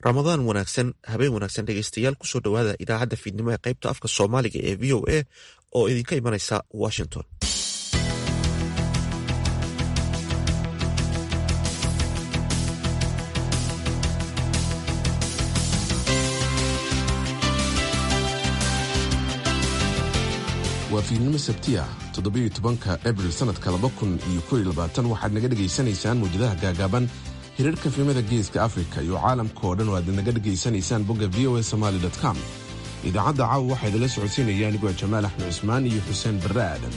ramadaan wanaagsan, habeen wanaagsan dhegeystayaal, kusoo dhowaada idaacadda fiidnimo ee qaybta afka soomaaliga ee v o a oo idinka imanaysa Washington. waa fiidnimo sabtiya 17 abril sanadka 2021 waxaad naga dhegaysanaysaan muujadaha gaagaaban hirarka filimada geeska Afrika iyo caalamka oo dhan waad naga dhegaysanaysaan bogga voasomali.com. idaacadda caawa waxaa idinla socodsiinaya anigoo Jamaal Axmed Cusmaan iyo Xuseen Barre Aadan.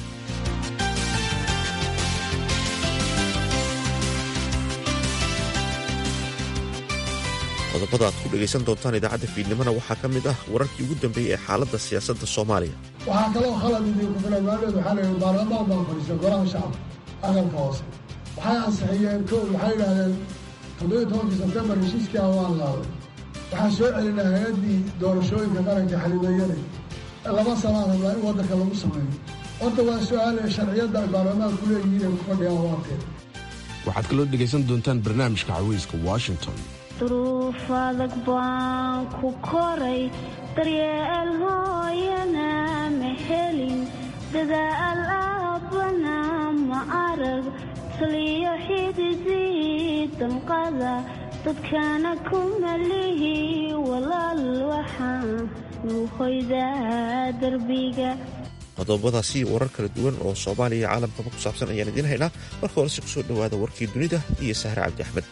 qodobada aad ku dhegaysan doontaan idaacadda fiidnimona waxaa ka mid ah wararkii ugu dambeeyey ee xaaladda siyaasadda Soomaaliya. waxaa kaloo khalad idinku filan maadaama waxaa la yidhi baarlamaan baa fadhiistay golaha shacabka aqalka hoose waxay ansixiyeen waxay yidhaahdeen 17 Sebtembar heshiiskii waan laaday waxaan soo celinaa hay-addii doorashooyinka qaranka xildhibaanada 2 sano rabaa in waddanka lagu sameeyo. horta waa su-aal sharciyadda baarlamaanku leeyihiin ku fadhiyaan waanteed. waxaad kaloo dhegaysan doontaan barnaamijka Cawayska Washington. duruuf adag baan ku koray daryeel hooyana ma helin dadaal aabbana ma arag taliyo xididii damqada dadkana ku malihi walaal waxaan u hoydaa darbiga. qodobadaasi warar kala duwan oo Soomaaliya iyo caalamkaba ku saabsan ayaan idin haynaa. marka hore si kusoo dhowaada warkii dunida iyo Sahra Cabdi Axmed.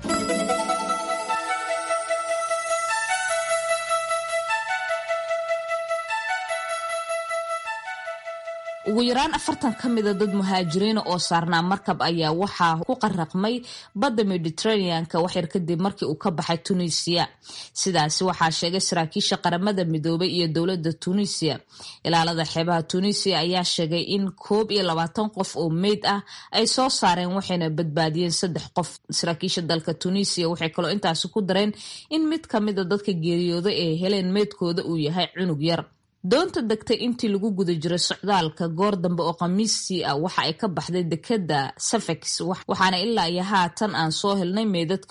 ugu yaraan 40 ka mid a dad muhaajiriin oo saarnaa markab ayaa waxaa ku qarraqmay badda Mediterranean-ka waxyar kadib markii uu ka baxay Tunisia. sidaasi waxaa sheegay saraakiisha qaramada midoobay iyo dowladda Tunisia. ilaalada xeebaha Tunisia ayaa sheegay in 21 qof oo meyd ah ay soo saareen waxayna badbaadiyeen 3 qof. saraakiisha dalka Tunisia waxay kaloo intaasi ku dareen in mid ka mid a dadka geeriyooday ee heleen meydkooda uu yahay cunug yar. doonta degtay intii lagu guda jiray socdaalka goor dambe oo khamiistii ah waxa ay ka baxday dekada Sfax waxaana ilaa iyo haatan aan soo helnay meedadka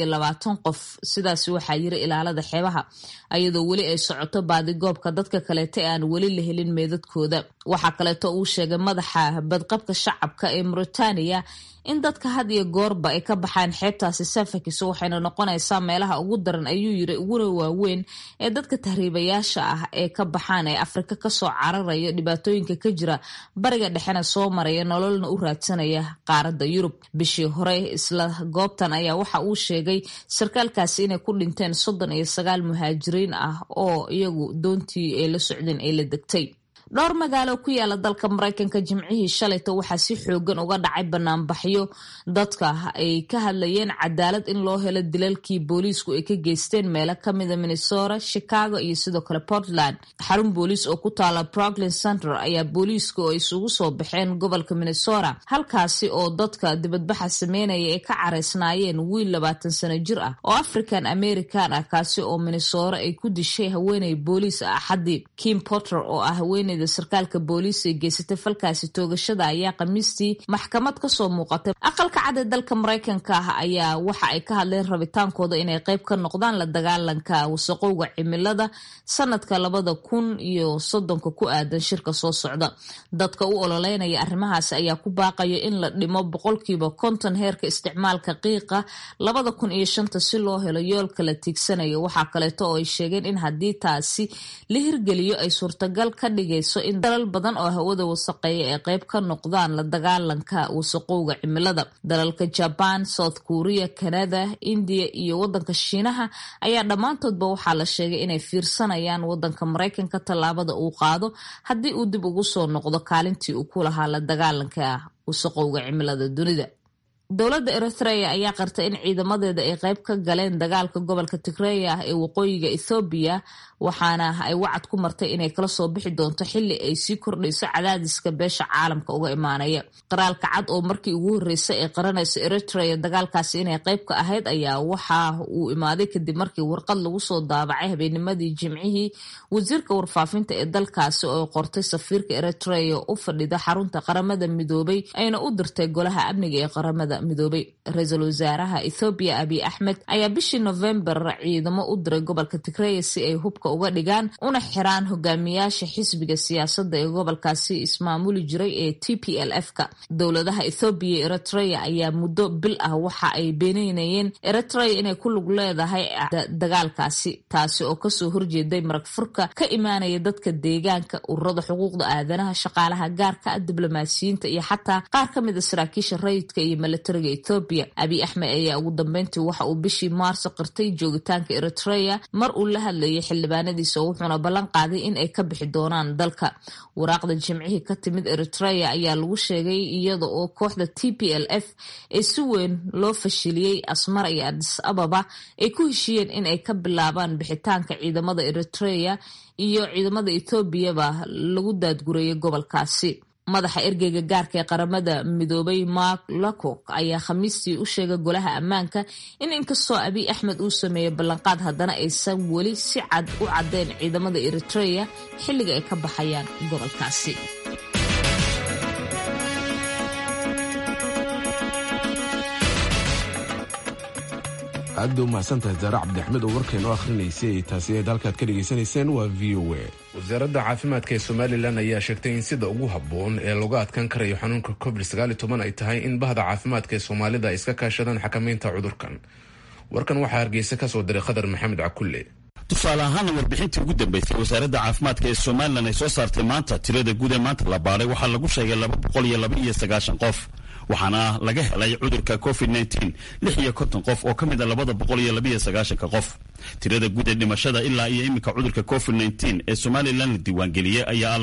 21 qof. sidaas waxaa yiri ilaalada xeebaha ayadoo weli ay socoto baadigoobka dadka kaleeta aan weli la helin meedadkooda. waxaa kaleeto uu sheegay madaxa badqabka shacabka ee Mauritania in dadka had iyo goorba ay ka baxaan xeebtaasi Sfax waxayna noqonaysaa meelaha ugu daran ayuu yiri uguna waaweyn ee dadka tahriibayaasha ah ee ka baxaan ee Afrika ka soo cararaya dhibaatooyinka ka jira bariga dhexena soo maraya nololna u raadsanaya qaaradda Yurub. bishii hore isla goobtan ayaa waxa uu sheegay sarkaalkaasi inay ku dhinteen 39 muhaajiriin ah oo iyagu doontii ay la socdeen ay la degtay. dhowr magaalo ku yaala dalka Mareykanka jimcihii shalayto waxaa si xoogan uga dhacay banaanbaxyo dadka ay ka hadlayeen cadaalad in loo helo dilalkii booliisku ay ka geysteen meelo ka mid ah Minnesota, Chicago iyo sidoo kale Portland. xarun booliis oo ku taala Brooklyn Center ayaa booliisku oo isugu soo baxeen gobolka Minnesota halkaasi oo dadka dibadbaxa sameynaya ay ka careysnaayeen wiil 20 sano jir ah oo African American ah kaasi oo Minnesota ay ku dishay haweeney booliis ah Axadii. Kim Potter oo ah haweeney sarkaalka booliiska ee geysatay falkaasi toogashada ayaa khamiistii maxkamad ka soo muuqatay. aqalka cad ee dalka Mareykanka ayaa waxa ay ka hadleen rabitaankooda inay qayb ka noqdaan la dagaalanka wasaqowga cimilada sanadka 2030 ku aadan shirka soo socda. dadka u ololeynaya arrimahaas ayaa ku baaqaya in la dhimo 50% heerka isticmaalka qiiqa 2005 si loo helo yoolka la tiigsanayo. waxaa kaleeto oo ay sheegeen in haddii taasi la hirgeliyo ay suurtagal ka dhigayso in dalal badan oo hawada wasaqeeya ay qayb ka noqdaan la dagaalanka wasaqowga cimilada. dalalka Japan, South Korea, Canada, India iyo wadanka Shiinaha ayaa dhammaantoodba waxaa la sheegay inay fiirsanayaan wadanka Mareykanka tallaabada uu qaado haddii uu dib ugu soo noqdo kaalintii uu ku lahaa la dagaalanka wasaqowga cimilada dunida. dowladda Eritrea ayaa qartay in ciidamadeeda ay qayb ka galeen dagaalka gobolka Tigray ah ee waqooyiga Ethiopia waxaana ay wacad ku martay inay kala soo bixi doonto xilli ay sii kordhayso cadaadiska beesha caalamka uga imaanaya. qaraalka cad oo markii ugu horeysay ee qaranaysa Eritrea dagaalkaasi inay qayb ka ahayd ayaa waxa uu imaaday kadib markii warqad lagu soo daabacay habeennimadii Jimcihii wasiirka warfaafinta ee dalkaasi oo qortay safiirka Eritrea u fadhida xarunta qaramada midoobay ayna u dirtay golaha amniga ee qaramada qaramada midoobay. Ra-iisul wasaaraha Ethiopia Abiy Ahmed ayaa bishii November ciidamo u diray gobolka Tigray si ay hubka uga dhigaan una xiraan hogaamiyaasha xisbiga siyaasadda ee gobolkaasi ismaamuli jiray ee TPLF-ka. Dowladaha Ethiopia iyo Eritrea ayaa muddo bil ah waxa ay beeninayeen Eritrea inay ku lug leedahay dagaalkaasi, taasi oo kasoo horjeeday marag furka ka imaanaya dadka deegaanka, ururada xuquuqda aadanaha, shaqaalaha gaarka ah, diblomaasiyiinta iyo xataa qaar ka mid a saraakiisha rayidka iyo milatariga Ethiopia. Abiy Ahmed ayaa ugu dambeyntii waxa uu bishii Maarso qirtay joogitaanka Eritrea mar uu la hadlayay xildhibaanadiisa, wuxuuna ballan qaaday in ay ka bixi doonaan dalka. Waraaqda jimcihii ka timid Eritrea ayaa lagu sheegay iyada oo kooxda TPLF ee si weyn loo fashiliyey Asmara iyo Addis Ababa ay ku heshiiyeen in ay ka bilaabaan bixitaanka ciidamada Eritrea iyo ciidamada Ethiopiaba lagu daadgurayay gobolkaasi. Madaxa ergeyga gaarka ee qaramada midoobay Mark Lowcock ayaa Khamiistii u sheegay golaha ammaanka in inkastoo Abiy Ahmed uu sameeyay ballanqaad, haddana aysan weli si cad u caddeyn ciidamada Eritrea xilliga ay ka baxayaan gobolkaasi. aad bay u mahadsantahay Zaare Cabdixmed oo warkaynu akhrinaysay. taasi aad halkaad ka dhegaysanayseen waa VOA. wasaaradda caafimaadka ee Somalilan ayaa sheegtay in sida ugu habboon ee lagu adkaan karayo xanuunka COVID-19 ay tahay in bahda caafimaadka ee Soomaalida ay iska kaashadaan xakamaynta cudurkan. warkan waxaa Hargeysa ka soo diray Khadar Maxamed Cakulle. tusaale ahaan warbixintii ugu dambeysay wasaaradda caafimaadka ee Somalilan ay soo saartay maanta, tirada guud ee maanta la baaray waxaa lagu sheegay 229 qof, waxaana laga helay cudurka COVID-19 56 qof oo ka mid ah 229 qof. tirada guud ee dhimashada ilaa iyo iminka cudurka COVID-19 ee Somaliland la diiwaangeliyay ayaa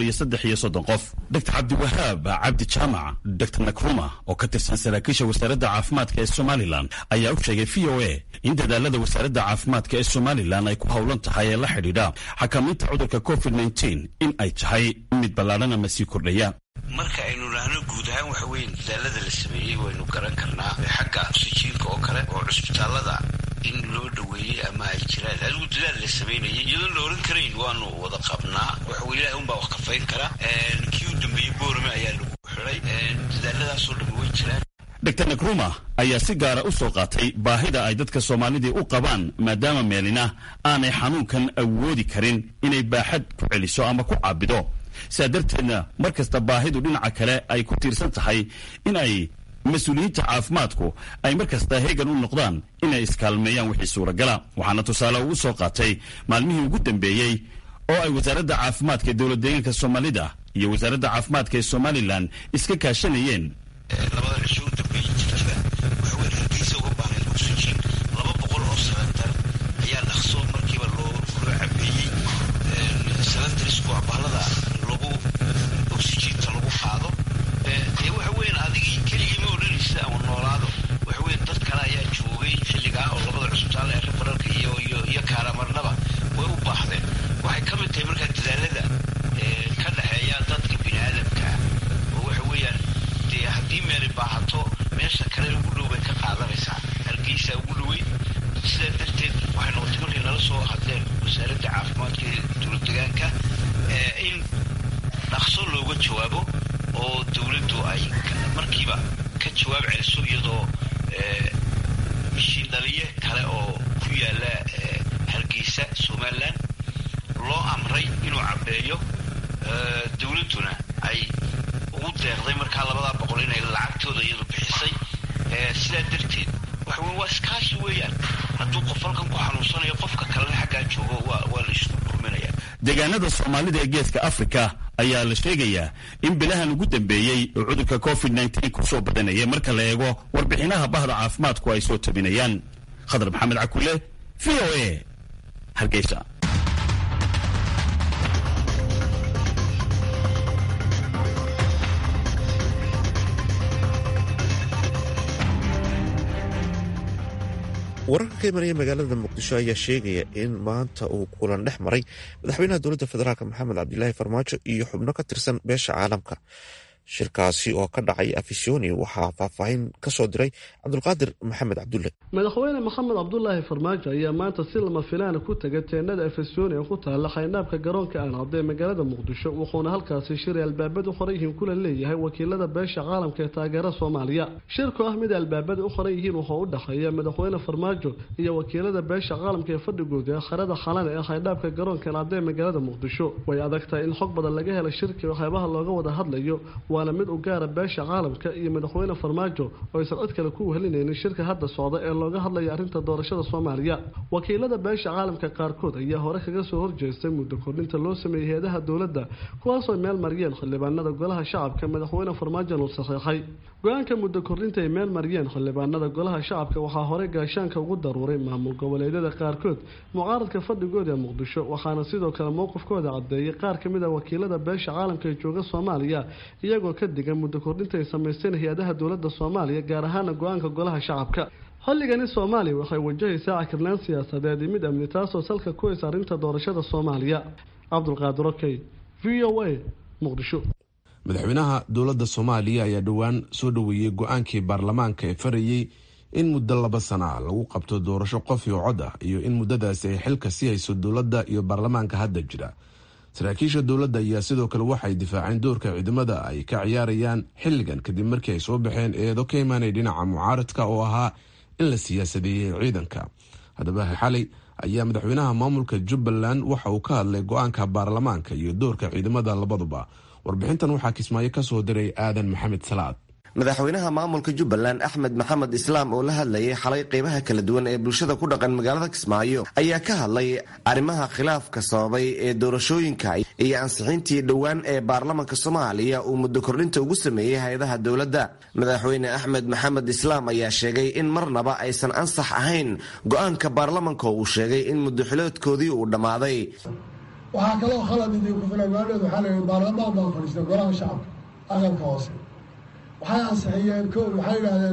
233 qof. Dr. Cabdiwahaab Cabdi Jaamac, Dr. Nakruma oo ka tirsan saraakiisha wasaaradda caafimaadka ee Somaliland ayaa u sheegay VOA in dadaalada wasaaradda caafimaadka ee Somaliland ay ku howlan tahay ee la xidhiidha xakamaynta cudurka COVID-19 in ay tahay mid ballaaran ama sii kordhaya. marka aynu nahno guud ahaan waxa weyn dadaalada la sameeyay waynu garan karnaa xagga oksijiinka oo kale oo cusbitaalada in loo dhaweeyay ama ay jiraan adigu dadaal la sameeyay iyadoo la oran karayn waanu wada qabnaa waxa weeyaan un baa wax ka fayn kara kii u dambeeyay boorama ayaa lagu xiray dadaaladaas oo dhan way jiraan. Dr. Nakruma ayaa si gaara u soo qaatay baahida ay dadka Soomaalida u qabaan maadaama meelina aanay xanuunkan awoodi karin inay baaxad ku celiso ama ku caabido. saadarteedna markasta baahidu dhinaca kale ay ku tiirsan tahay in ay mas-uuliyiinta caafimaadku ay markasta heegan u noqdaan inay iskaalmeeyaan wixii suuragala. waxaana tusaale uu soo qaatay maalmihii ugu dambeeyey oo ay wasaaradda caafimaadka ee dowlad deegaanka Soomaalida iyo wasaaradda caafimaadka ee Somaliland iska kaashanayeen. labada cisho u dambeeyay jirta waxa weyn Hargeysa uga baahnay oksijiin 200 oo salantar ayaa dhaqso markiiba loo cabeeyey salantrisku abalada oksijiinta lagu qaado waxa weyn adigii keligii ma odhanaysa ama noolaado waxa weyn dad kale ayaa joogay xilligaa oo labada cusbitaal ee referalka iyo kaaramarnaba way u baahdeen. waxay ka mid tahay markaa dadaalada ka dhexeeya dadka bini'aadamka oo waxa weeyaan dee haddii meeli baahato meesha kale ugu dhow bay ka qaadanaysaa. Hargeysa ugu dhoweyn sidaa darteed waxay noqotay markay nala soo hadleen wasaaradda caafimaadka ee dowlad deegaanka in dhaqso looga jawaabo oo dowladdu ay markiiba ka jawaab celiso iyadoo mishiin dhaliye kale oo ku yaala Hargeysa Somaliland loo amray inuu cabeeyo dowladduna ay ugu deeqday markaa 200 inay lacagtooda iyadu bixisay. sidaa darteed waxa weyn waa iskaashi weeyaan. hadduu qof halkan ku xanuunsanayo qofka kalena xaggaa joogo waa la isku kulminaya. deegaanada Soomaalida ee geeska Afrika ayaa la sheegayaa in bilahan ugu dambeeyay cudurka COVID-19 ku soo badanayay marka la eego warbixinaha bahda caafimaadku ay soo tabinayaan. Khadar Maxamed Cakulle, VOA, Hargeysa. wararka ka imanaya magaalada Muqdisho ayaa sheegaya in maanta uu kulan dhex maray madaxweynaha dowladda federaalk Maxamed Cabdilaahi Farmaajo iyo xubno ka tirsan beesha caalamka. shirkaasi oo ka dhacay afisoni waxaa faahfaahin ka soo diray cabdulqaadir maxamed cabdulle. madaxweyne maxamed cabdulaahi farmaajo ayaa maanta si lama filaana ku tegay teendhada afisoni oo ku taala xaynaabka garoonka aancade ee magaalada muqdisho wuxuuna halkaasi shir albaabada u qoran yihiin kula leeyahay wakiilada beesha caalamka ee taageera Soomaaliya. shirku ah mid albaabada u qoran yihiin wuxuu u dhaxeeya madaxweyne farmaajo iyo wakiilada beesha caalamka ee fadhigooda xarada xalan ee xaynaabka garoonka aancade ee magaalada muqdisho. way adagtahay in xog badan laga helo shirka waxyaabaha looga wada hadlayo waana mid u gaara beesha caalamka iyo madaxweyne farmaajo oo aysan cid kale ku wehelinaynin shirka hadda socda ee looga hadlayo arrinta doorashada Soomaaliya. wakiilada beesha caalamka qaarkood ayaa hore kaga soo horjeestay muddo kordhinta loo sameeyay hay'adaha dawladda kuwaasoo meel mariyeen xildhibaanada golaha shacabka madaxweyne farmaajo uu saxeexay. go'aanka muddo kordhinta ay meel mariyeen xildhibaanada golaha shacabka waxaa hore gaashaanka ugu daruuray maamul goboleedyada qaarkood mucaaradka fadhigooda muqdisho waxaana sidoo kale mowqifkooda cadeeyay qaar kamid ah wakiilada beesha caalamka ee jooga Soomaaliya iyagoo ka digan muddo kordhinta ay sameysteen hay'adaha dawladda Soomaaliya gaar ahaan go'aanka golaha shacabka. xilligani Soomaaliya waxay wajahaysaa cakirnaan siyaasadeed mid amni taasoo salka ku haysa arrinta doorashada Soomaaliya. cabdulqaadir okey VOA muqdisho. madaxweynaha dowladda Soomaaliya ayaa dhowaan soo dhaweeyay go'aankii baarlamaanka ee farayay in muddo 2 sano lagu qabto doorasho qof iyo cod ah iyo in muddadaasi ay xilka sii hayso dowladda iyo baarlamaanka hadda jira. saraakiisha dowladda ayaa sidoo kale waxay difaaceen doorka ciidamada ay ka ciyaarayaan xilligan kadib markii ay soo baxeen eedo ka imaanay dhinaca mucaaradka oo ahaa in la siyaasadeeyay ciidanka. haddaba xalay ayaa madaxweynaha maamulka Jubbaland waxa uu ka hadlay go'aanka baarlamaanka iyo doorka ciidamada labaduba. warbixintan waxaa Kismaayo ka soo diray Aadan Maxamed Salaad. madaxweynaha maamulka Jubbaland Axmed Maxamed Islaam oo la hadlayay xalay qaybaha kala duwan ee bulshada ku dhaqan magaalada Kismaayo ayaa ka hadlay arrimaha khilaafka sababay ee doorashooyinka iyo ansixintii dhowaan ee baarlamaanka Soomaaliya uu muddo kordhinta ugu sameeyay hay'adaha dawladda. madaxweyne Axmed Maxamed Islaam ayaa sheegay in marnaba aysan ansax ahayn go'aanka baarlamaanka uu sheegay in muddo xiloodkoodii uu dhamaaday. waxaa kaloo khalad idinku filan maadheed waxaa leeyahay baarlamaan baa fadhiistay golaha shacabka aqalka hoose waxay ansixiyeen waxay yidhaahdeen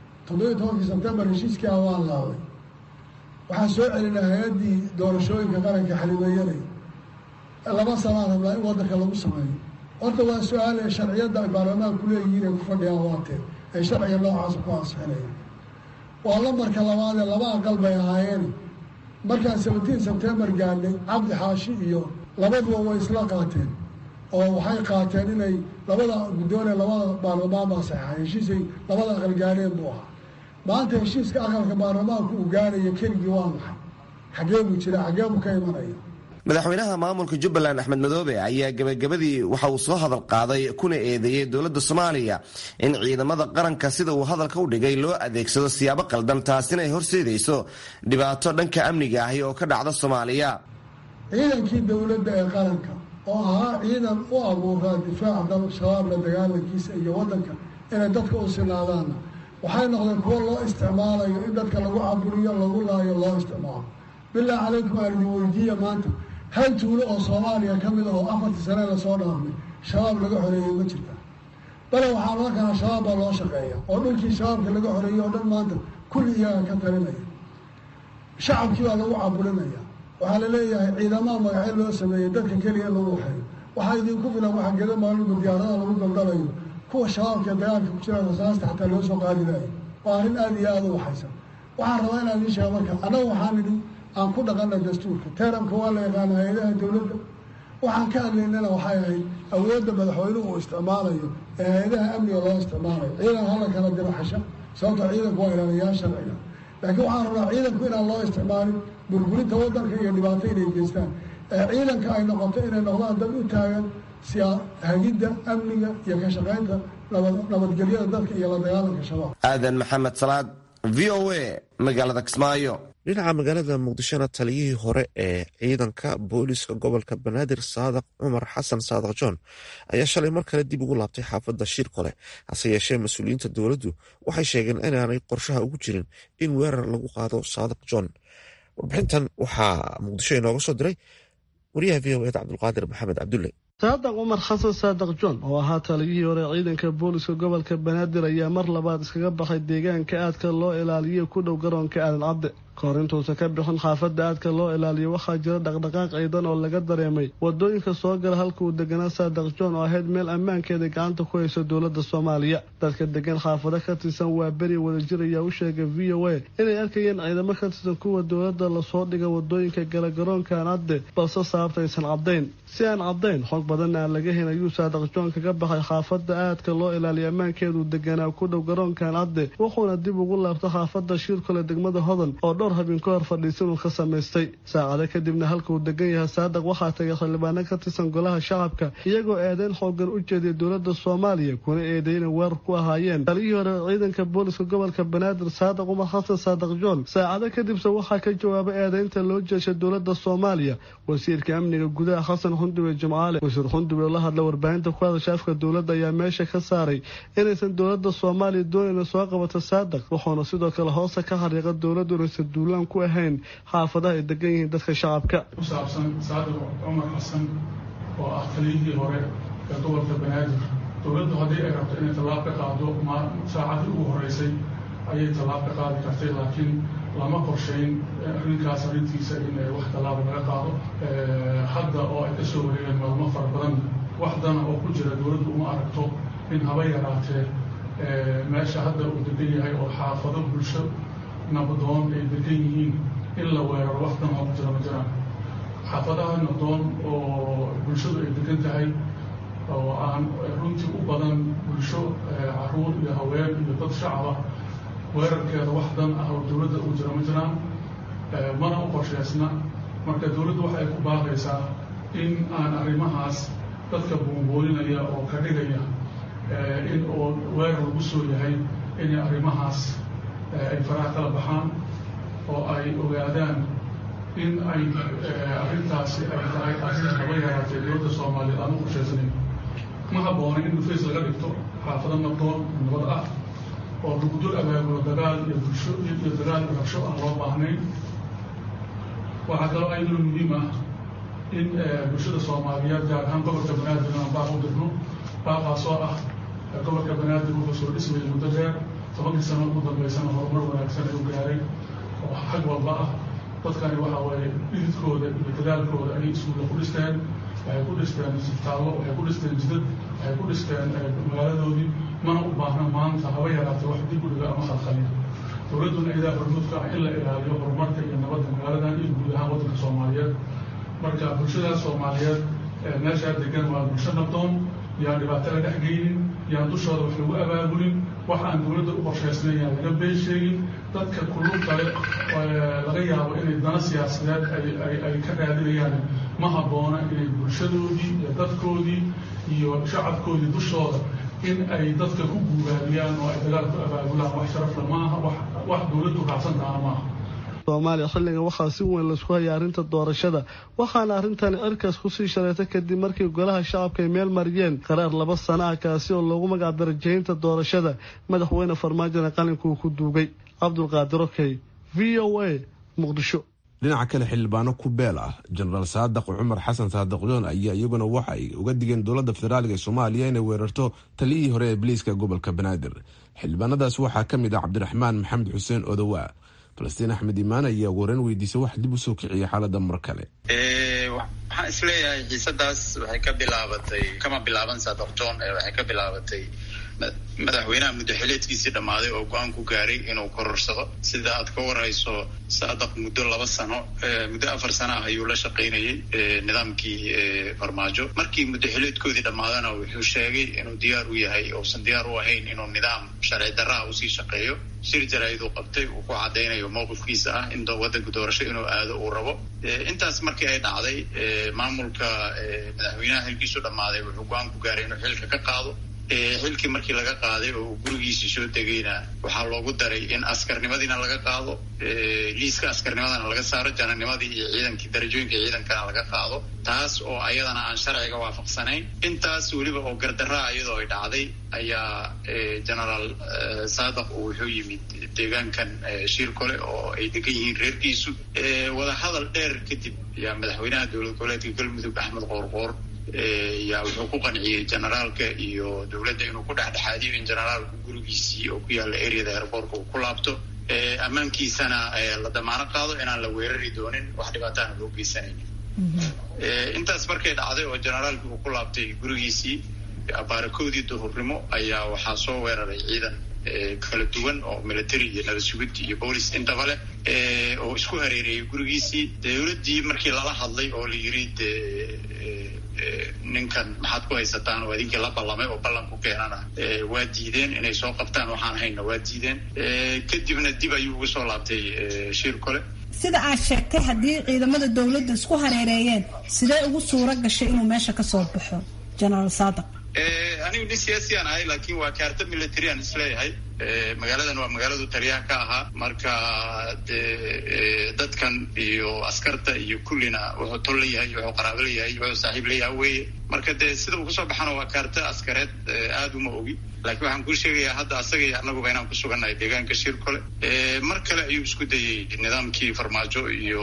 17 Sebtembar heshiiskii waan laaday waxaan soo celinay hay-addii doorashooyinka qaranka xalimeeyanay 2 sano rabnaa in waddanka lagu sameeyo. horta waa su-aal ee sharciyadda ay baarlamaanku leeyihiin ay ku fadhiyaan waateen ee sharciga noocaasa ku ansixinaya. waa lambarka labaad ee 2 aqal bay ahaayeen markaan 17 Sebtembar gaadhnay cabdi xaashi iyo labaduba way isla qaateen oo waxay qaateen inay labada guddoon ee labada baarlamaan baa saxeexay heshiisay labada aqal gaadheen buu ahaa. maanta heshiiska aqalka baarlamaanku uu gaadhaya keligii waa maxay xagee buu jira xagee buu ka imanaya. madaxweynaha maamulka Jubbaland Axmed Madoobe ayaa gabagabadii waxa uu soo hadal qaaday kuna eedeeyay dowladda Soomaaliya in ciidamada qaranka sida uu hadalka u dhigay loo adeegsado siyaabo qaldan taasina ay horseedayso dhibaato dhanka amniga ah oo ka dhacda Soomaaliya. ciidankii dowladda ee qaranka oo ahaa ciidan u abuuraa difaaca dalka shabaab la dagaalankiisa iyo waddanka inay dadka u sinaadaan waxay noqdeen kuwo loo isticmaalayo in dadka lagu caburiyo lagu laayo loo isticmaalo. bilaa calaykum aan idin weydiiya maanta hal tuulo oo Soomaaliya ka mid ah oo 4 sano la soo dhaafay shabaab laga xoreeyay ma jirta. bale waxaa loo kana shabaab baa loo shaqeeya oo dhulkii shabaabka laga xoreeyay oo dhan maanta kulli iyaga ka talinaya shacabkii baa lagu caburinaya. waxaa la leeyahay ciidamada magacyo loo sameeyey dadka keliya lagu waxeeyo. waxaa idinku filan waxaa geda maalinba diyaaradaha lagu daldalayo kuwa shabaabka dagaalka ku jira rasaasta xataa loo soo qaadi lahayo. waa arrin aad iyo aad u waxaysan. waxaan rabaa inaan ii sheego marka annaga waxaan idhi aan ku dhaqana dastuurka teeramka waa la yaqaana hay-adaha dowladda. waxaan ka hadlaynana waxay ahayd awoodda madaxweynuhu uu isticmaalayo ee hay-adaha amniga loo isticmaalayo. ciidan hala kala diro xasha sababtoo ciidanku waa ilaaliyaal sharciga laakiin waxaan rabaa ciidanku inaan loo isticmaalin burburinta waddanka iyo dhibaato inay geystaan ee ciidanka ay noqoto inay noqdaan dad u taagan hagidda amniga iyo ka shaqaynta nabadgelyada dadka iyo la dagaalanka shabaab. Aadan Maxamed Salaad VOA magaalada Kismaayo. dhinaca magaalada muqdishona taliyihii hore ee ciidanka booliska gobolka banaadir saadaq cumar xasan saadaq john ayaa shalay mar kale dib ugu laabtay xaafadda shirkole. hase yeeshee mas-uuliyiinta dowladdu waxay sheegeen inaanay qorshaha ugu jirin in weerar lagu qaado saadaq john. warbixintan waxaa muqdisho inooga soo diray wariyaha v o eda cabdulqaadir maxamed cabdulle. saadaq cumar xasan saadaq john oo ahaa taliyihii hore ciidanka booliska gobolka banaadir ayaa mar labaad iskaga baxay deegaanka aadka loo ilaaliyo ku dhow garoonka aadan cabde. kahor intuusan ka bixin xaafadda aadka loo ilaaliyo waxaa jira dhaqdhaqaaq ciidan oo laga dareemay wadooyinka soo gala halka uu deganaa Saadaq John oo ahayd meel ammaankeeda gacanta ku hayso dowladda Soomaaliya. dadka degan xaafada ka tirsan waa beri wadajir ayaa u sheegay VOA inay arkayeen ciidamo ka tirsan kuwa dowladda la soo dhigay wadooyinka gala garoonka Aanade balse sababta aysan caddayn. si aan caddayn xog badan aan laga helin ayuu Saadaq John kaga baxay xaafadda aadka loo ilaaliyo ammaankeedu deganaa ku dhow garoonka Aanade wuxuuna dib ugu laabtay xaafadda Shirkole degmada Hodan oo dhowr habeen ka hor fadhiisan uu ka samaystay. saacado kadibna halka uu degan yahay Saadaq waxaa tagay xildhibaano ka tirsan golaha shacabka iyagoo eedeyn xoogan u jeediyay dowladda Soomaaliya kuna eedeeyeen weerar ku ahaayeen taliyihii hore ciidanka booliska gobolka Banaadir Saadaq Umar Xasan Saadaq John. saacado kadibse waxaa ka jawaabay eedeynta loo jeeshay dowladda Soomaaliya wasiirka amniga gudaha Xasan Xunduwe Jimcaale. wasiir Xunduwe la hadlay warbaahinta ku hadasha afka dowladda ayaa meesha ka saaray inaysan dowladda Soomaaliya doonayn soo qabato Saadaq wuxuuna sidoo kale hoos ka xariiqay dowladdu inaysan duulaan ku ahayn xaafadaha ay degan yihiin dadka shacabka. ku saabsan Saadaq Umar Xasan oo ah taliyihii hore ee gobolka Banaadir dowladdu haddii ay rabto inay tallaab ka qaado saacadii ugu horeysay ayay tallaab ka qaadi kartay laakiin lama qorshayn arrintiisa in wax tallaabo laga qaado. hadda oo ay kasoo wareegeen maalmo fara badan waxdana oo ku jira dowladdu uma aragto in haba yaraatee meesha hadda uu degan yahay oo xaafado bulsho nabadoon ay degan yihiin in la weeraro waxdan oo ku jira ma jiraan. xaafadaha nabadoon oo bulshadu ay degan tahay oo aan runtii u badan bulsho caruur iyo haween iyo dad shacaba weerarkeeda waxdan ah oo dowladda ugu jira ma jiraan mana u qorshaysna. marka dowladdu waxay ku baaqaysaa in aan arrimahaas dadka buunbooninaya oo ka dhigaya in oo weerar lagu soo yahay inay arrimahaas ay faraha kala baxaan oo ay ogaadaan in ay arrintaasi ay tahay arrin haba yaraatee dowladda Soomaaliyeed aan u qorshaysanayn. ma habboona in dhufays laga dhigto xaafado nabdoon nabad ah oo lagu dul abaabulo dagaal iyo bulsho iyo dagaal iyo rabsho aan loo baahnayn. waxaa kaloo ayaduna muhiim ah in bulshada Soomaaliyeed gaar ahaan gobolka Banaadir aan baaq u dirno. baaqaasoo ah gobolka Banaadir wuxuu soo dhismayay muddo dheer 10 sano ugu dambeysana horumar wanaagsan ayuu gaaray oo xag walba ah. dadkani waxa waaye dhididkooda iyo dadaalkooda ay isugu ku dhisteen waxay ku dhisteen isbitaallo waxay ku dhisteen jidad waxay ku dhisteen magaaladoodii mana u baahna maanta haba yaraatee wax dib u dhiga ama khalkhaliya. dowladduna idaa hormuudka ah in la ilaaliyo horumarka iyo nabadda magaaladan iyo guud ahaan waddanka Soomaaliyeed. marka bulshada Soomaaliyeed meesha degan waa bulsho nabdoon yaan dhibaato la dhex geynin yaan dushooda wax lagu abaabulin wax aan dowladda u qorshaysnayn yaan laga been sheegin. dadka kulub kale laga yaabo inay dana siyaasadeed ay ka raadinayaan ma habboona inay bulshadoodii iyo dadkoodii iyo shacabkoodii dushooda in ay dadka ku guubaabiyaan oo ay dagaal ku abaabulaan. wax sharafla maaha wax dowladdu raacsan taana maaha. Soomaaliya xilligan waxaa si weyn laisku hayay arrinta doorashada waxaana arrintani cirkaas kusii shareetay kadib markii golaha shacabka ay meel mariyeen qaraar 2 sano ah kaasi oo loogu magac daray jeynta doorashada madaxweyne Farmaajo qalinka uu ku duugay. Cabdulqaadir Okey VOA Muqdisho. dhinaca kale xildhibaano ku beel ah General Saadaq Umar Xasan Saadaq John ayaa iyaguna waxa ay uga digeen dowladda federaalka ee Soomaaliya inay weerarto taliyihii hore ee booliska gobolka Banaadir. xildhibaanadaas waxaa ka mid ah Cabdiraxmaan Maxamed Xuseen Odawa. Falastiin Axmed Imaan ayaa waran weydiisay wax dib u soo kiciyay xaaladda mar kale. waxaan isleeyahay xiisadaas waxay ka bilaabatay kama bilaaban Saadaq John waxay ka bilaabatay madaxweynaha muddaxileedkiisii dhammaaday oo go-aan ku gaaray inuu kororsado. sida aad ka warayso Saadaq muddo 4 sano ah ayuu la shaqaynayay nidaamkii Farmaajo. markii muddaxileedkoodii dhammaadana wuxuu sheegay inuu diyaar u yahay uusan diyaar u ahayn inuu nidaam sharci darra ah usii shaqeeyo. shir jaraa'id uu qabtay uu ku cadaynayo mowqifkiisa ah in waddanka doorasho inuu aado uu rabo. intaas markii ay dhacday maamulka madaxweynaha xilkiisu dhammaaday wuxuu go-aan ku gaaray inuu xilka ka qaado. xilkii markii laga qaaday oo gurigiisii soo degayna waxaa loogu daray in askarnimadiina laga qaado liiska askarnimadana laga saaro jananimadii iyo ciidankii darajooyinka ciidankana laga qaado taas oo ayadana aan sharciga waafaqsanayn. intaas weliba oo gardaraa iyadoo ay dhacday ayaa generaal Saadaq wuxuu yimid deegaankan Shirkole oo ay degan yihiin reerkiisu. wada hadal dheer kadib yaa madaxweynaha dowlad goboleedka Galmudug Axmed Qoorqoor yaa wuxuu ku qanciyay generaalka iyo dowladda inuu ku dhexdhexaadiyo in generaalku gurigiisii oo ku yaala areada airportka uu ku laabto ammaankiisana la damaano qaado inaan la weerari doonin wax dhibaataana loo geysanaynin. Intaas markay dhacday oo generaalkii uu ku laabtay gurigiisii abaarakoodii duhurnimo ayaa waxaa soo weeraray ciidan kala duwan oo military iyo nabad sugid iyo boolis intaba leh oo isku hareereeyay gurigiisii. dowladdii markii lala hadlay oo la yiri ninkan maxaad ku haysataan oo idinkii la ballamay oo ballan ku keenana waa diideen inay soo qabtaan waxaan hayna waa diideen. Kadibna dib ayuu ugu soo laabtay shir kale. sida aad sheegtay haddii ciidamada dowladda isku hareereeyeen sidee ugu suura gashay inuu meesha ka soo baxo General Saadaq? anigu nin siyaasi aan ahay laakiin waa kaarta military aan isleeyahay. magaaladan waa magaaladu taliyaha ka ahaa marka dadkan iyo askarta iyo kullina wuxuu tol leeyahay wuxuu qaraabo leeyahay wuxuu saaxiib leeyahay weeye marka sida uu kusoo baxana waa kaarta askareed aad uma ogi laakiin waxaan kuu sheegayaa hadda asaga iyo annaguba inaan ku sugannahay deegaanka shir kole. mar kale ayuu isku dayey nidaamkii farmaajo iyo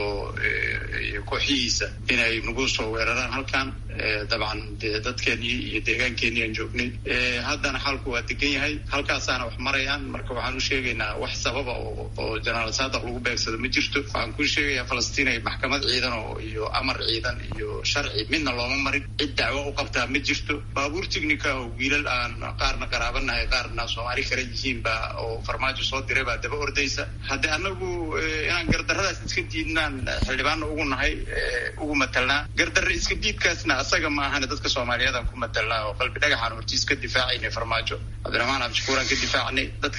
kooxihiisa inay nagu soo weeraraan halkan. dabcan dadkeenii iyo deegaankeenii aan joognay haddana xalku waa degan yahay halkaasaana wax marayaan. marka waxaan u sheegaynaa wax sababa oo General Saadaq lagu beegsado ma jirto. waxaan kuu sheegayaa Falastiin ay maxkamad ciidan iyo amar ciidan iyo sharci midna looma marin. cid dacwo u qabtaa ma jirto. baabuur tignika oo wiilal aan qaarna qaraabanahay qaarna Soomaali kale yihiinba oo farmaajo soo diray baa daba ordaysa. haddii anagu inaan gardarradaas iska diidnaan xildhibaanna ugu nahay ugu matalnaa gardarre iska diidkaasna asaga ma ahane dadka Soomaaliyeed aan ku matalnaa oo qalbi dhagaxaan hortiis ka difaacayna farmaajo. Cabdiraxmaan Abdishakuuraan ka difaacnay dadka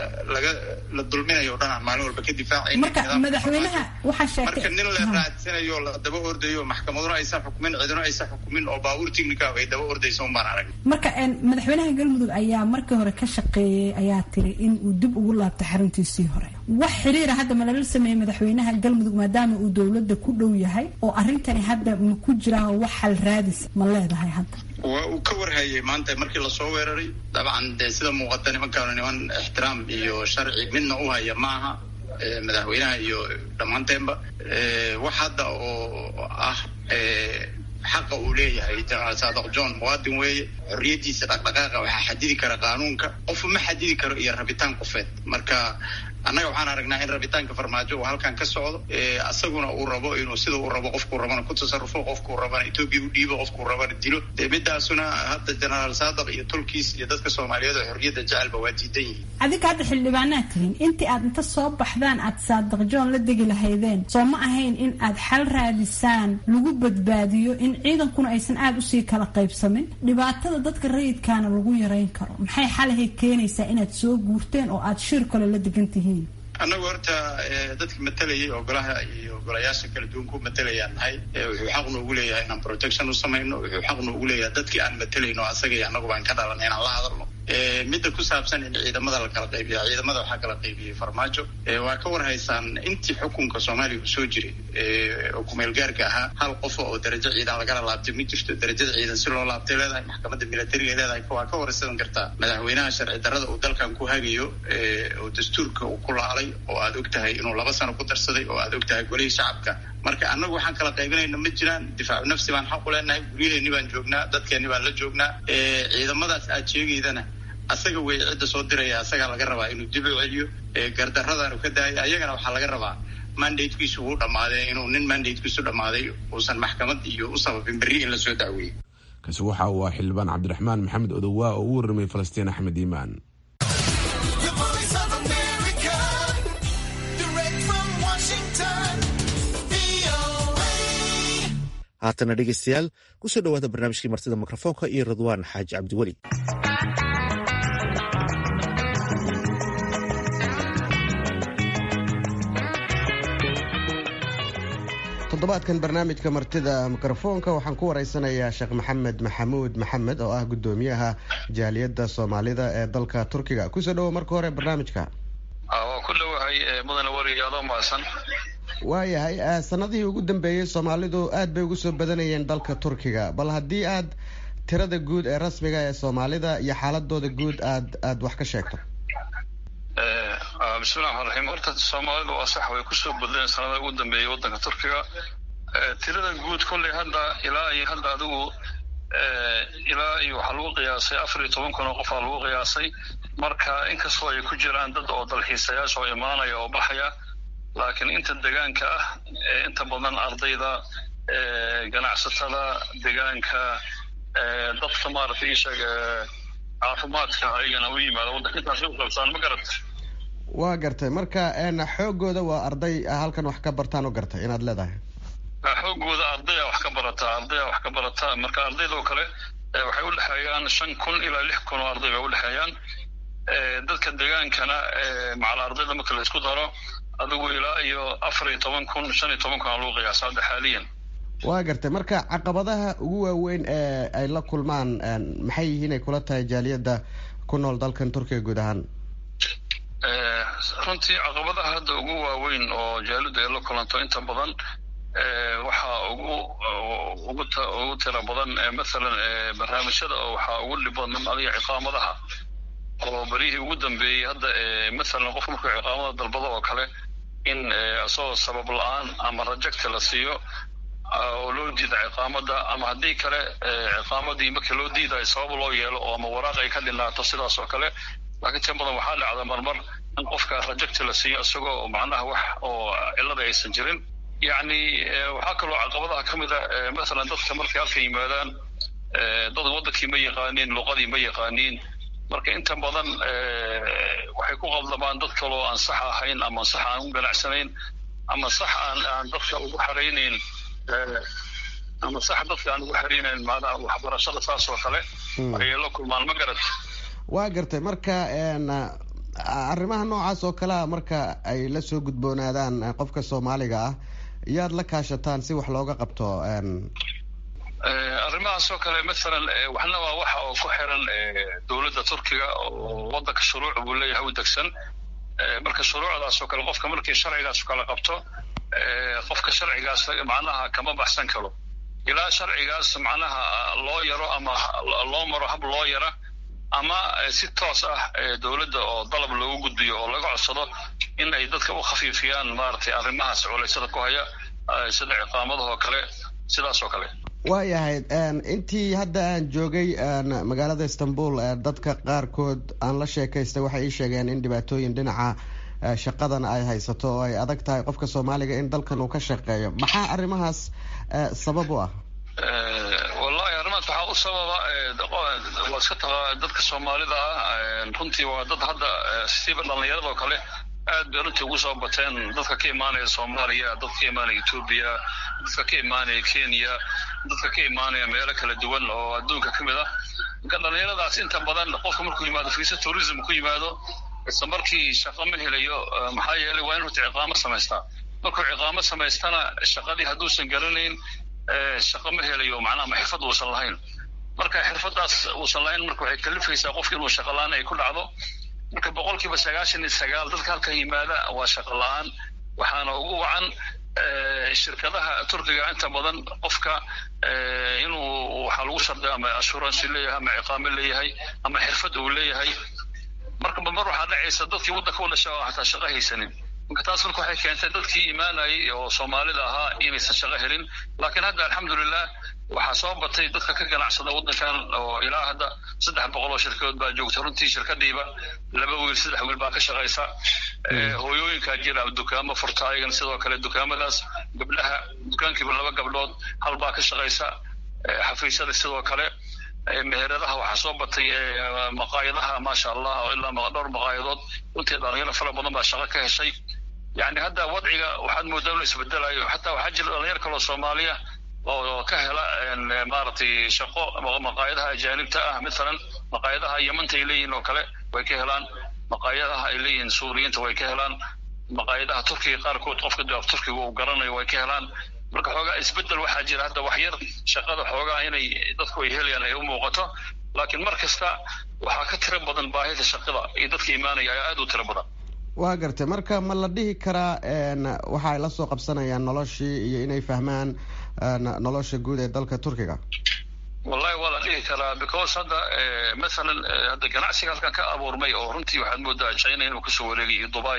la dulminayo oo dhan aan maalin walba ka difaacayna. marka madaxweynaha waxa sheegay marka nin la raadsanayo la daba ordayo maxkamaduna aysan xukumin cidina aysan xukumin oo baabuur tignika ay daba ordayso umbaan arag. marka madaxweynaha galmudug ayaa markii hore ka shaqeeyay ayaa tiri in uu dib ugu laabto xaruntiisii hore. wax xiriir hadda ma lala sameeyay madaxweynaha galmudug maadaama uu dowladda ku dhow yahay oo arrintani hadda ma ku jiraa wax hal raadis ma leedahay hadda? waa uu ka warhayay maanta markii lasoo weeraray. dabcan sida muuqata nimankaanu niman ixtiraam iyo sharci midna u haya maaha madaxweynaha iyo dhammaanteenba. wax hadda oo ah xaqa uu leeyahay General Saadaq John muwaadin weeye. xorriyadiisa dhaqdhaqaaqa waxaa xadidi kara qaanuunka qofu ma xadidi karo iyo rabitaan qofeed. marka annaga waxaan aragnaa in rabitaanka farmaajo uu halkan ka socdo asaguna uu rabo inuu sida uu rabo qofkuu rabana ku tasarrufo qofkuu rabana Ethiopia u dhiibo qofkuu rabana dilo. midaasuna hadda General Saadaq iyo tolkiis iyo dadka Soomaaliyeed oo xorriyadda jecelba waa diidan yihiin. adiga hadda xildhibaanaad tihiin intii aad inta soo baxdaan aad Saadaq John la degi lahaydeen soo ma ahayn in aad xal raadisaan lagu badbaadiyo in ciidankuna aysan aad usii kala qaybsamin dhibaatada dadka rayidkaana lagu yareyn karo? maxay xalahay keenaysaa inaad soo guurteen oo aad shir kale la degan tihiin? annagu horta dadka matalayay oo golaha iyo golayaasha kala duwan ku matalayaan nahay. wuxuu xaq noogu leeyahay inaan protection u samayno. wuxuu xaq noogu leeyahay dadkii aan matalayno asaga iyo annagu baan ka dhalanay inaan la hadalno. midda ku saabsan in ciidamada la kala qaybiya ciidamada waxaa kala qaybiyey farmaajo. waa ka warhaysaan intii xukunka Soomaaliya uu soo jiray oo kumeel gaarka ahaa hal qof oo darajo ciidan lagala laabtay ma jirto. darajada ciidan si loo laabtay leedahay maxkamadda militariga leedahay. waa ka waraysan kartaa madaxweynaha sharci darrada uu dalkan ku hagayo oo dastuurka uu ku laalay oo aad ogtahay inuu 2 sano ku darsaday oo aad ogtahay golihii shacabka. marka annagu waxaan kala qaybinayna ma jiraan. difaacu nafsi baan xaq u leenahay. guryaheeni baan joognaa dadkeeni baan la joognaa. ciidamadaas aad sheegaydana asaga way cidda soo diraya asagaa laga rabaa inuu dib u celiyo gardarradaanu ka daayay. ayagana waxaa laga rabaa mandatekiisu uu dhammaaday inuu nin mandatekiisu dhammaaday uusan maxkamad iyo u sababin berri in la soo dacweeyey. kaasi waxa uu ah xildhibaan Cabdiraxmaan Maxamed Odowaa oo u warramay Falastiin Axmed Iimaan. haatana dhegeystayaal kusoo dhawaada barnaamijkii martida mikrofoonka iyo Ridwaan Xaaji Cabdiweli. toddobaadkan barnaamijka martida mikrofoonka waxaan ku wareysanayaa Sheekh Maxamed Maxamuud Maxamed oo ah gudoomiyaha jaaliyadda Soomaalida ee dalka Turkiga. kusoo dhawo marka hore barnaamijka. waa ku dhawahay mudane wariyaado maasan. waayahay sanadihii ugu dambeeyay Soomaalidu aad bay ugu soo badanayeen dalka Turkiga. bal haddii aad tirada guud ee rasmiga ee Soomaalida iyo xaaladooda guud aad wax ka sheegto. bismillahi rahmaani rahiim. horta Soomaalidu waa sax way ku soo badleen sanadihii ugu dambeeyay wadanka Turkiga. tirada guud kulli hadda ilaa iyo hadda adigu ilaa iyo waxaa lagu qiyaasay 14 kun oo qof aa lagu qiyaasay. Marka inkastoo ay ku jiraan dad oo dalxiisayaasha oo imaanaya oo baxaya, laakiin inta deegaanka ah inta badan ardayda, ganacsatada deegaanka, dadka maaragtay ishaga caafimaadka ayagana u yimaada waddanka intaas u qabsaan. Ma garata? waa gartay. marka xoogooda waa arday halkan wax ka bartaan u gartay inaad leedahay? xoogooda ardaya wax ka barata. marka ardaydoo kale waxay u dhexeeyaan 5 kun ilaa 6 kun oo arday bay u dhexeeyaan. dadka deegaankana macal ardayda marka la isku daro adigu ilaa iyo 14 kun 15 kun lagu qiyaasaa hadda xaaliyan. waa gartay. marka caqabadaha ugu waaweyn ee ay la kulmaan maxay yihiin ay kula tahay jaaliyadda ku nool dalkan Turkiga guud ahaan? runtii caqabadaha hadda ugu waaweyn oo jaaliyadda ay la kulanto inta badan waxaa ugu tira badan maalan barnaamijyada oo waxaa ugu dhib badan adiga ciqaamadaha oo barihii ugu dambeeyey hadda maalan qof markuu ciqaamada dalbado oo kale in asagoo sabab la-aan ama rajagta la siiyo oo loo diida ciqaamada, ama haddii kale ciqaamadii marka loo diidayo sabab loo yeelo oo ama waraaq ay ka dhinaato sidaas oo kale. laakiin tan badan waxaa dhacda marmar in qofka rajagta la siiyo isagoo macnaha wax oo cilada aysan jirin. yacni waxaa kaloo caqabadaha ka mid a maalan dadka markay halka yimaadaan dad waddankii ma yaqaaniin, luqadii ma yaqaaniin. marka inta badan waxay ku qaldamaan dad kaloo aan sax ahayn ama sax aan u ganacsanayn ama sax aan dadka ugu xaraynayn ama sax dadka aan ugu xaraynayn macnaha waxbarashada saas oo kale ayay la kulmaan. ma garat? waa gartay. marka arrimaha noocaas oo kalea marka ay la soo gudboonaadaan qofka Soomaaliga ah yaad la kaashataan si wax looga qabto? arrimahaas oo kale maalan waxna waa waxa oo ku xiran dowladda Turkiga oo waddanka shuruuc buu leeyahay u degsan. marka shuruucdaas oo kale qofka markii sharcigaas kala qabto qofka sharcigaas macnaha kama baxsan karo ilaa sharcigaas macnaha loo yaro ama loo maro hab loo yara ama si toos ah dowladda oo dalab loogu gudbiyo oo laga codsado in ay dadka u khafiifiyaan maaragtay arrimahaas culaysada ku haya sida ciqaamadaha oo kale sidaas oo kale. waayahay. intii hadda aan joogay magaalada Istanbul dadka qaarkood aan la sheekaystay waxay ii sheegeen in dhibaatooyin dhinaca shaqadan ay haysato oo ay adag tahay qofka Soomaaliga in dalkan uu ka shaqeeyo. maxaa arrimahaas sabab u ah? wallahi arrimahaas waxaa u sababa waa iska tagaa dadka Soomaalida ah runtii waa dad hadda siiba dhalinyarada oo kale aad bay runtii ugu soo bateen. dadka ka imaanaya Soomaaliya, dadka ka imaanaya Ethiopia, dadka ka imaanaya Kenya, dadka ka imaanaya meelo kala duwan oo adduunka ka mid ah. marka dhalinyaradaas inta badan qofka markuu yimaado fiisa tourism ku yimaado isla markii shaqo ma helayo. maxaa yeelay waa inuu ciqaamo samaystaa. markuu ciqaamo samaystana shaqadii hadduusan garanayn shaqo ma helayo macnaha ma xirfad uusan lahayn. marka xirfadaas uusan lahayn marka waxay kalifaysaa qofka inuu shaqo la-aan ay ku dhacdo. marka 99% dadka halka yimaada waa shaqo la-aan. waxaana ugu wacan shirkadaha Turkiga inta badan qofka inuu waxaa lagu shardiya ama assurance leeyahay ama ciqaamo leeyahay ama xirfad uu leeyahay. marka mar waxaa dhacaysa dadkii waddanka u dhashay oo hataa shaqo haysanin. marka taas marka waxay keentay dadkii imaanayay oo Soomaalida ahaa inaysan shaqo helin. laakiin hadda alxamdulillah waxaa soo batay dadka ka ganacsada waddankan oo ilaa hadda 300 oo shirkadood baa joogta. runtii shirkadiiba 2 wiil 3 wiil baa ka shaqaysa. hooyooyinka jira dukaamo furta ayagana sidoo kale dukaamadaas gabdhaha dukaankiiba 2 gabdhood hal baa ka shaqaysa. xafiisyada sidoo kale meheradaha waxaa soo batay maqaayadaha maasha Allah oo ilaa dhowr maqaayadood runtii dhalinyaro fara badan baa shaqo ka heshay. yani hadda wadciga waxaad moodaa inuu isbedelayo. xataa waxaa jira dhalinyaro kaloo Soomaaliya oo ka hela maaragtay shaqo maqaayadaha ajaanibta ah. maalan maqaayadaha Yamanta ay leeyihiin oo kale way ka helaan. maqaayadaha ay leeyihiin Suuriyiinta way ka helaan. maqaayadaha Turkiga qaarkood qofka Turkiga uu garanayo way ka helaan. marka xoogaa isbedel waxaa jira hadda wax yar shaqada xoogaa inay dadku ay helayaan ay u muuqato. laakiin mar kasta waxaa ka tiro badan baahida shaqada iyo dadka imaanaya ayaa aad u tiro badan. waa gartay. marka ma la dhihi karaa waxa ay la soo qabsanayaan noloshii iyo inay fahmaan nolosha guud ee dalka Turkiga? wallahi waa la dhihi karaa because hadda maalan hadda ganacsiga halkan ka abuurmay oo runtii waxaad moodaa China inuu kasoo wareegay iyo Dubai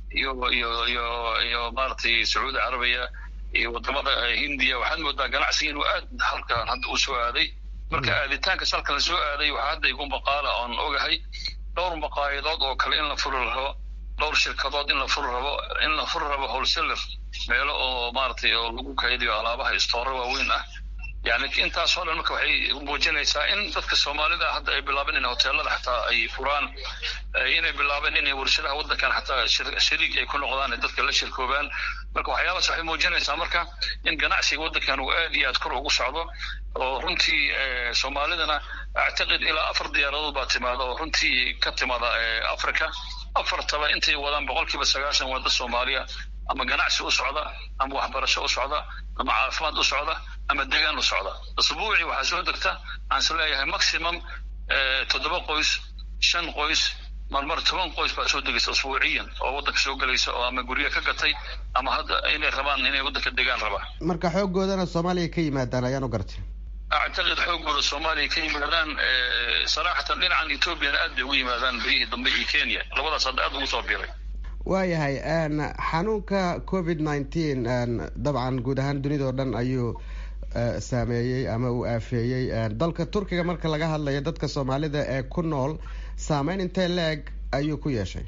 iyo maaragtay Sacuudi Carabiya iyo wadamada Hindiya. waxaad moodaa ganacsiga inuu aad halkan hadda u soo aaday. marka aaditaanka salkan soo aaday waxa hadda igu maqaala oon ogahay dhowr maqaayadood oo kale in la furo rabo dhowr shirkadood in la furo rabo wholesaler meelo oo maaragtay oo lagu kaydiyo alaabaha istooro waaweyn ah yani intaasoo dhan marka waxay muujinaysaa in dadka soomaalida hadda ay bilaabeen in hoteelada xataa ay furaan inay bilaabeen inay warshadaha waddankan xataa shariig ay ku noqdaan ee dadka la shirkoobaan marka waxyaabaas waxay muujinaysaa marka in ganacsiga waddankan uu aad iyo aad kor ugu socdo oo runtii soomaalidana actaqid ilaa 4 diyaaradood baa timaada oo runtii ka timaada Afrika afartaba intay wadaan 90% wada Soomaaliya ama ganacsi u socda ama waxbarasho u socda ama caafimaad u socda ama deegaan u socda usbuucii waxa soo degta aan leeyahay maximum 7 qoys 5 qoys marmar 10 qoys baa soo degaysa usbuuciyan oo waddanka soo galaysa oo ama guriga ka gatay ama hadda inay rabaan inay waddanka deegaan rabaan marka xoogoodana Soomaaliya ka yimaadaan ayaan u gartay أعتقد حقوق الصومالي كي مدان صراحة لنا عن إثيوبيا أدي ويمدان به ضمن كينيا لوضع صدقات وصابيري waayahay xanuunka covid-19 dabcan guud ahaan dunida oo dhan ayuu saameeyey ama uu aafeeyey dalka Turkiga marka laga hadlayo dadka Soomaalida ee ku nool saameyn intee leeg ayuu ku yeeshay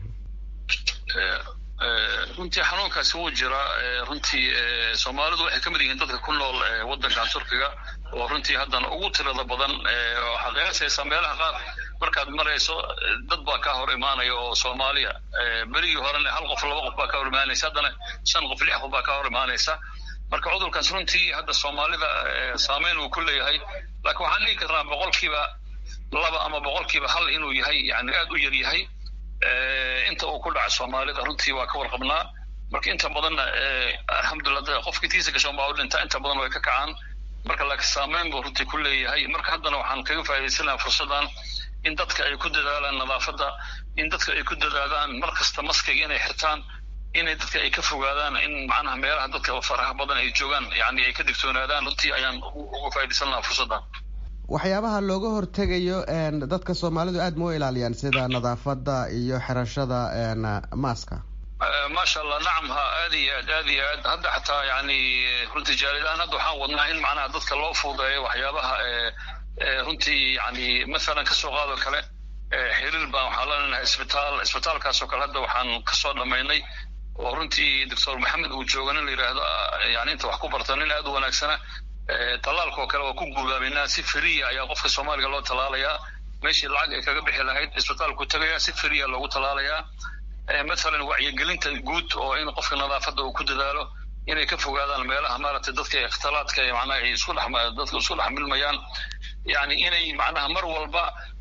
runtii xanuunkaasi wuu jira runtii Soomaalidu waxay ka mid yihiin dadka ku nool waddanka Turkiga oo runtii haddana ugu tirada badan xaqiiqaysa meelaha qaar markaad marayso dad baa ka hor imaanaya oo Soomaaliya berigii horena hal qof laba qof baa ka hor imaanaysa haddana 5 qof 6 qof baa ka hor imaanaysa marka cudurkaas runtii hadda Soomaalida saameyn uu ku leeyahay laakiin waxaan dhihi karnaa boqolkiiba 2 ama boqolkiiba 1 inuu yahay yani aad u yar yahay inta uu ku dhaco Soomaalida runtii waa ka warqabnaa marka inta badan alxamdulillah qofkii tiisa gasho baa u dhinta inta badan way ka kacaan marka la saameyn buu runtii ku leeyahay marka haddana waxaan kaga faa'iideysanayaa fursadan in dadka ay ku dadaalaan nadaafadda in dadka ay ku dadaadaan markasta maskiga inay xirtaan in dadka ay ka fogaadaan in macnaha meelaha dadka faraha badan ay joogaan yani ay ka digtoonaadaan runtii ayaan ugu faa'iideysanayaa fursadan waxyaabaha looga hortegayo dadka Soomaalidu aad ma ilaaliyaan sida nadaafadda iyo xirashada maaska ما شاء الله نعم هذه هذا حتى يعني runtii jaalidaan hadda waxaan wadnaa in macnaha dadka loo fuudeeyo waxyaabaha runtii yani mesela ka soo qaado kale xiriir baan waxaan leenahay isbitaalkaas oo kale hadda waxaan ka soo dhameynay oo runtii Dr. Maxamed uu joogan la yiraahdo yani inta wax ku bartan in aad u wanaagsana talaalka oo kale waa ku guulaabeynaa si free ayaa qofka Soomaaliga loo talaalayaa meeshii lacag ay kaga bixi lahayd isbitaalku tagaya si free loogu talaalayaa مثلا wacyigelinta guud oo in qofka nadaafadda uu ku dadaalo inay ka fogaadaan meelaha maaragtay dadka ikhtilaadka ay macnaha ay isku dhaxmilmayaan yani inay macnaha mar walba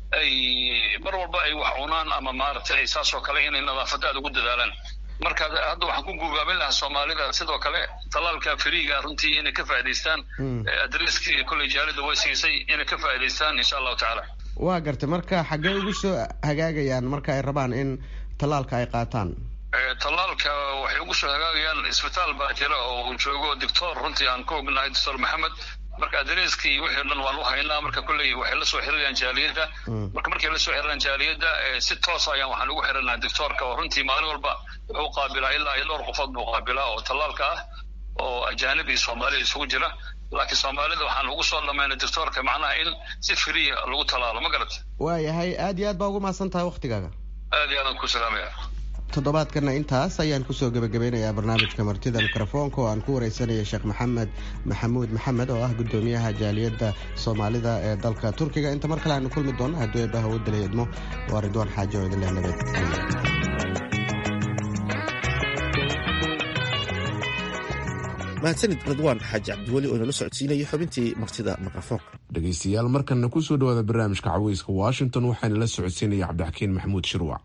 ay wax cunaan ama maaragtay ay saasoo kale inay nadaafadda ugu dadaalaan marka hadda waxaan ku guubaabin lahaa Soomaalida sidoo kale talaalka firiiga runtii inay ka faa'iideystaan adreeskii kulli jaalida way siisay inay ka faa'iideystaan insha Allah taala waa gartay marka xagee ugu soo hagaagayaan marka ay rabaan in talaalka ay qaataan talaalka waxay ugu soo hagaagayaan isbitaal baa jira oo joogo doctor runtii aan ku ognahay Dr. Maxamed marka adreeskii wixii dhan waan u haynaa marka kulli waxay la soo xiriirayaan jaaliyada markay la soo xiriirayaan jaaliyada si toos ah ayaan waxaan ugu xiriirnaa doctorka oo runtii maalin walba wuxuu qaabilaa ilaa dhowr qofood buu qaabilaa oo talaalka ah oo ajaanib iyo Soomaali isugu jira laakiin Soomaalida waxaan ugu soo dhameynay doctorka macnaha in si free lagu talaalo ma garat waayahay aad iyo aad baa ugu mahadsantahay waqtigaaga aad iyo aad ku salaamaya toddobaadkana intaas ayaan kusoo gabagabeynayaa barnaamijka martida mikrofoonka oo aan ku wareysanaya Sheekh Maxamed Maxamuud Maxamed oo ah gudoomiyaha jaaliyadda Soomaalida ee dalka Turkiga inta mar kale aan kulmi doono haddii ay dhaho wadalayadmo waa Ridwaan Xaaji oo idin leh nabad mahadsanid Ridwaan Xaaji Cabdiweli oo nala socodsiinaya xubintii martida mikrofoonka dhegeystayaal markana ku soo dhawaada barnaamijka caweyska Washington waxaana la socodsiinaya Cabdixakiin Maxamuud Shirwac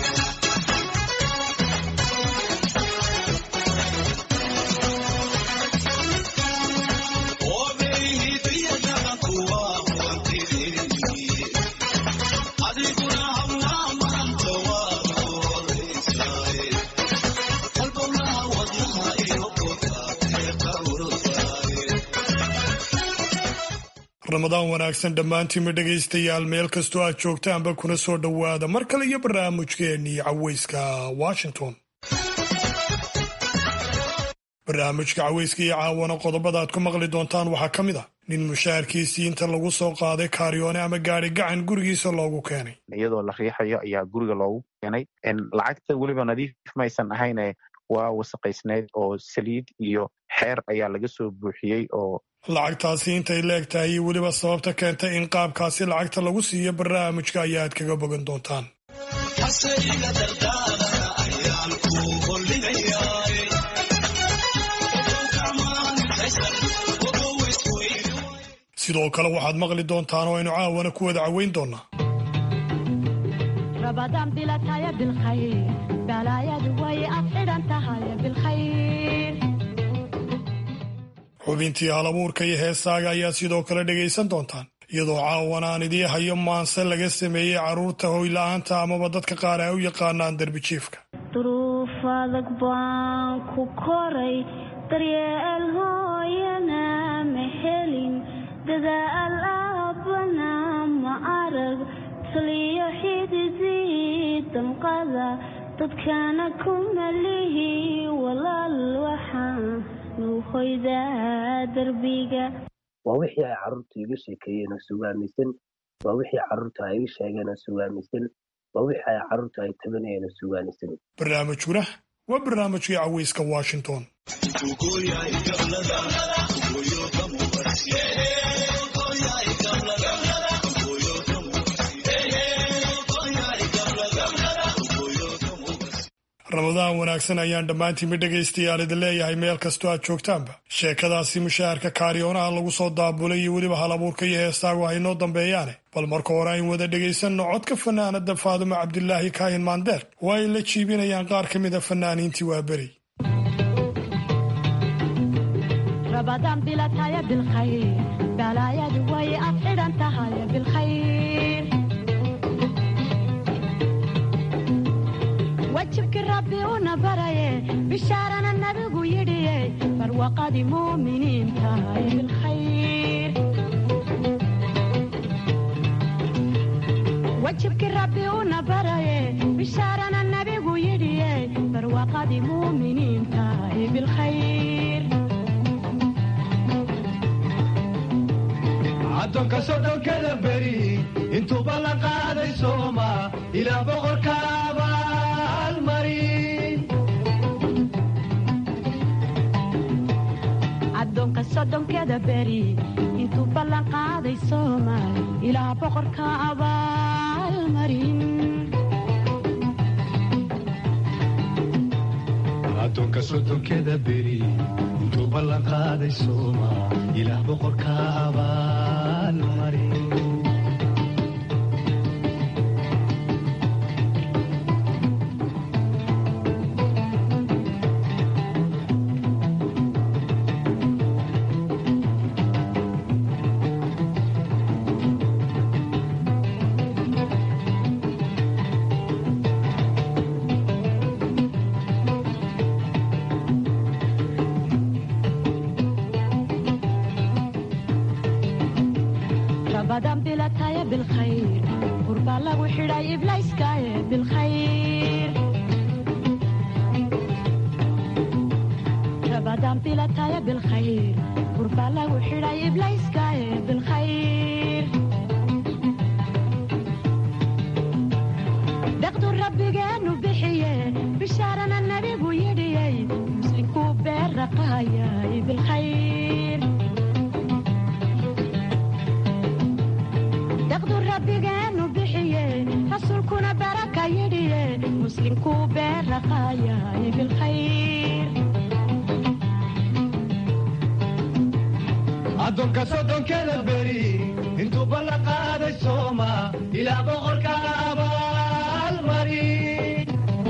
ramadaan wanaagsan dhammaantiinba dhegaystayaal meel kastoo aad joogtaanba kuna soo dhowaada mar kale iyo barnaamijkeennii caweyska Washington barnaamijka caweyska iyo caawana qodobada aad ku maqli doontaan waxaa ka mid ah nin mushaharkiisii inta lagu soo qaaday kaaryoone ama gaari gacan gurigiisa loogu keenay iyadoo la riixayo ayaa guriga loogu keenay lacagta weliba nadiif maysan ahayne waa wasaqaysneyd oo saliid iyo xeer ayaa laga soo buuxiyey oo lacagtaasi intay leeg tahay iyo weliba sababta keentay in qaabkaasi lacagta lagu siiyo barnaamijka ayaa aad kaga bogan doontaan sidoo kale waxaad maqli doontaan oo aynu caawana ku wada caweyn doonaa xubintii halabuurka iyo heesaaga ayaa sidoo kale dhegaysan doontaan iyadoo caawana aan idii hayo maanse laga sameeyey carruurta hoyla-aanta amaba dadka qaar ay u yaqaanaan darbijiifka duruuf adag baan ku koray daryeel hooyana ma helin dadaal aabbana ma arag taliyo xididii damqada dadkana ku malihi walaal waxaan nuuhoydaa darbiga waa wixii ay carruurta iga sheekeeyeen oo sugaamisan waa wixii carruurta ay iga sheegeen oo sugaamisan waa wixii ay carruurta ay tabanayeen oo sugaamisan barnaamijkuna waa barnaamijkii caweyska Washington ramadaan wanaagsan ayaan dhammaantiinba dhegaystayaal idin leeyahay meel kastoo aad joogtaanba sheekadaasi mushaharka kaariyoonaha lagu soo daabulay iyo weliba halabuurka iyo heestaagu ha inoo dambeeyaane bal marka hore ayn wada dhegaysanno codka fanaanada faadumo cabdilaahi kaahin maandeer oo ay la jiibinayaan qaar ka mida fanaaniintii waa beri wajibki rabbi una baraye bishaarana nabigu yidhiye barwaqadii muuminiin tahay bilkhayr wajibki rabbi una baraye bishaarana nabigu yidhiye barwaqadii muuminiin tahay bilkhayr addoonka sodhonkada beri intuuba la qaaday sooma ilaa boqorkaaba addoonka soddonkeda beri intuu ballan qaaday soomaal ilaa boqorka abaalmarin addoonka soddonkeda beri intuu ballan qaaday soomaal ilaa boqorka abaalmarin addoonka soddonkeda beri intuu ballan qaaday sooma ilaa boqorka abaalmarin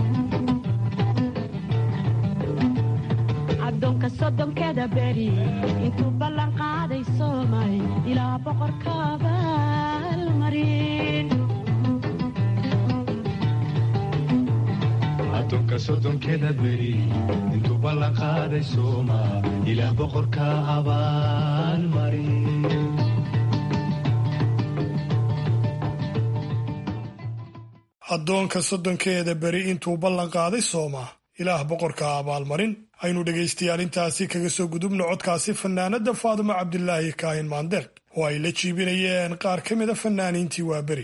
addoonka soddonkeda beri intuu ballan qaaday soomay ilaa boqorka abaalmarin addoonka soddonkeda beri intuu ballan qaaday sooma ilaa boqorka abaalmarin addoonka soddonkeeda beri intuu ballan qaaday sooma ilaah boqorka abaalmarin aynu dhegaystayaal intaasi kaga soo gudubno codkaasi fanaanada faadimo cabdilaahi kaahin maandeeq oo ay la jiibinayeen qaar ka mida fanaaniintii waaberi.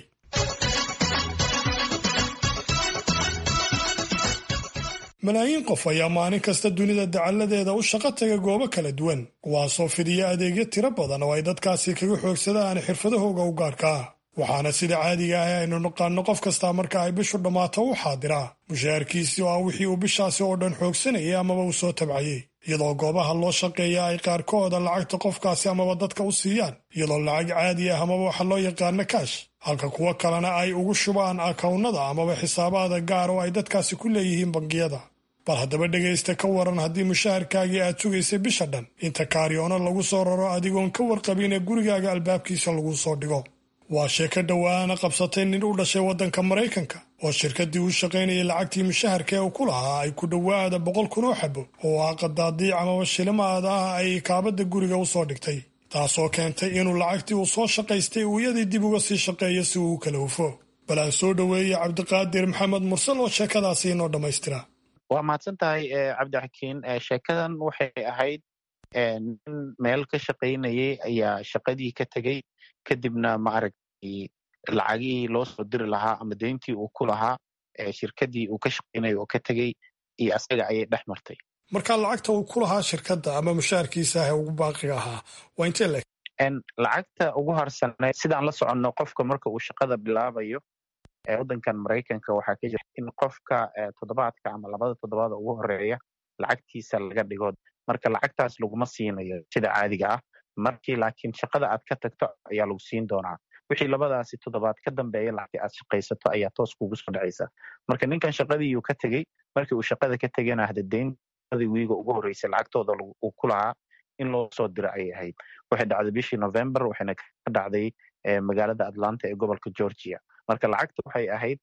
malaayiin qof ayaa maalin kasta dunida dacalladeeda u shaqo taga goobo kala duwan kuwaasoo fidiya adeegyo tiro badan oo ay dadkaasi kaga xoogsadaan xirfadahooga u gaarka ah waxaana sida caadiga ah aynu naqaano qof kastaa marka ay bishu dhammaato u xaadiraa mushaharkiisii oo ah wixii uu bishaasi oo dhan xoogsanayay amaba uu soo tabcayey iyadoo goobaha loo shaqeeya ay qaarkooda lacagta qofkaasi amaba dadka u siiyaan iyadoo lacag caadi ah amaba waxa loo yaqaano kaash halka kuwo kalena ay ugu shubaan akawnnada amaba xisaabaada gaar oo ay dadkaasi ku leeyihiin bangiyada. bal haddaba dhegaysta ka waran haddii mushaharkaagii aad sugaysay bisha dhan inta kaariyoono lagu soo raro adigoon ka warqabin ee gurigaaga albaabkiisa lagu soo dhigo. waa sheeko dhowaana qabsatay nin u dhashay waddanka Maraykanka oo shirkaddii u shaqaynayay lacagtii mushaharka ee uu ku lahaa ay ku dhowaada 100,000 oo xabo oo ah qadaadiic amaba shilimaad ah ay kaabadda guriga u soo dhigtay taasoo keentay inuu lacagtii uu soo shaqaystay uu iyadii dib uga sii shaqeeyo si uu u kala hufo. bal aan soo dhoweeyey Cabdiqaadir Maxamed Mursal oo sheekadaasi inoo dhammaystira. waa mahadsan tahay cabdixakiin. sheekadan waxay ahayd nin meel ka shaqaynayay ayaa shaqadii ka tegey kadibna maaragtay lacagihii loo soo diri lahaa ama deyntii uu ku lahaa shirkaddii uu ka shaqaynaya oo ka tegey iyo asaga ayay dhex martay. marka lacagta uu ku lahaa shirkadda ama mushaharkiisa ah ugu baaqiga ahaa waa intee leeg? lacagta ugu harsaneed sidaan la soconno qofka marka uu shaqada bilaabayo waddankan Maraykanka waxaa ka jira in qofka toddobaadka ama 2 toddobaad ugu horeeya lacagtiisa laga dhigo marka lacagtaas laguma siinayo sida caadiga ah markii laakiin shaqada aad ka tagto ayaa lagu siin doonaa wixii 2daasi toddobaad ka dambeeya lacagtii aad shaqaysato ayaa toos kugu soo dhacaysa. marka ninkan shaqadii uu ka tegey markii uu shaqada ka tegayna hada deyntii wiiga ugu horeysay lacagtooda uu ku lahaa in loo soo diro ayay ahayd. waxay dhacday bishii November waxayna ka dhacday magaalada Atlanta ee gobolka Georgia. marka lacagta waxay ahayd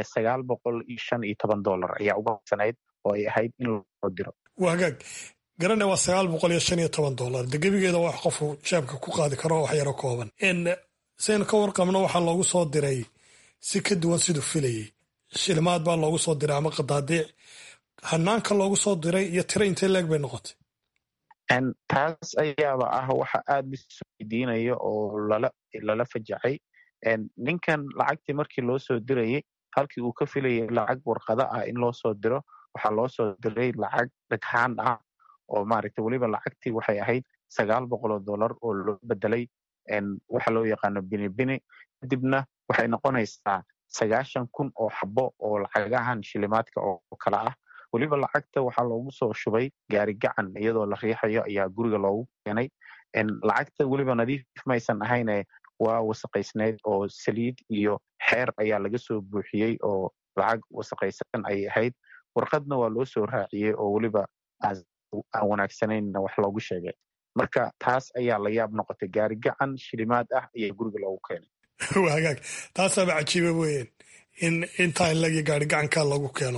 $915 ayaa ugu harsanayd oo ay ahayd in loo diro. waa hagaag garana waa $915 degebigeeda wax qofku jeebka ku qaadi karo wax yaro kooban. saynu ka warqabno waxaa loogu soo diray si ka duwan siduu filayey shilimaad baa loogu soo diray ama qadaadiic hanaanka loogu soo diray iyo tiro intee leeg bay noqotay? taas ayaaba ah waxa aad lisoo weydiinayo oo lala fajacay. ninkan lacagtii markii loo soo dirayay halkii uu ka filayay lacag warqada ah in loo soo diro waxaa loo soo diray lacag dhagxaan ah oo maaragtay weliba lacagtii waxay ahayd $900 oo loo bedelay waxa loo yaqaano bini kadibna waxay noqonaysaa 90,000 oo xabo oo lacagahan shilimaadka oo kala ah. weliba lacagta waxaa loogu soo shubay gaari gacan iyadoo la riixayo ayaa guriga loogu keenay. lacagta weliba nadiif maysan ahayne waa wasaqaysneyd oo saliid iyo xeer ayaa laga soo buuxiyey oo lacag wasaqaysan ayay ahayd. warqadna waa loo soo raaciyey oo weliba aan wanaagsanayna wax loogu sheegay. marka taas ayaa la yaab noqotay gaari gacan shilimaad ah ayaa guriga loogu keenay. waa hagaag taasaaba cajiiba weeyaan in intaa lagi gaari gacankaa lagu keeno.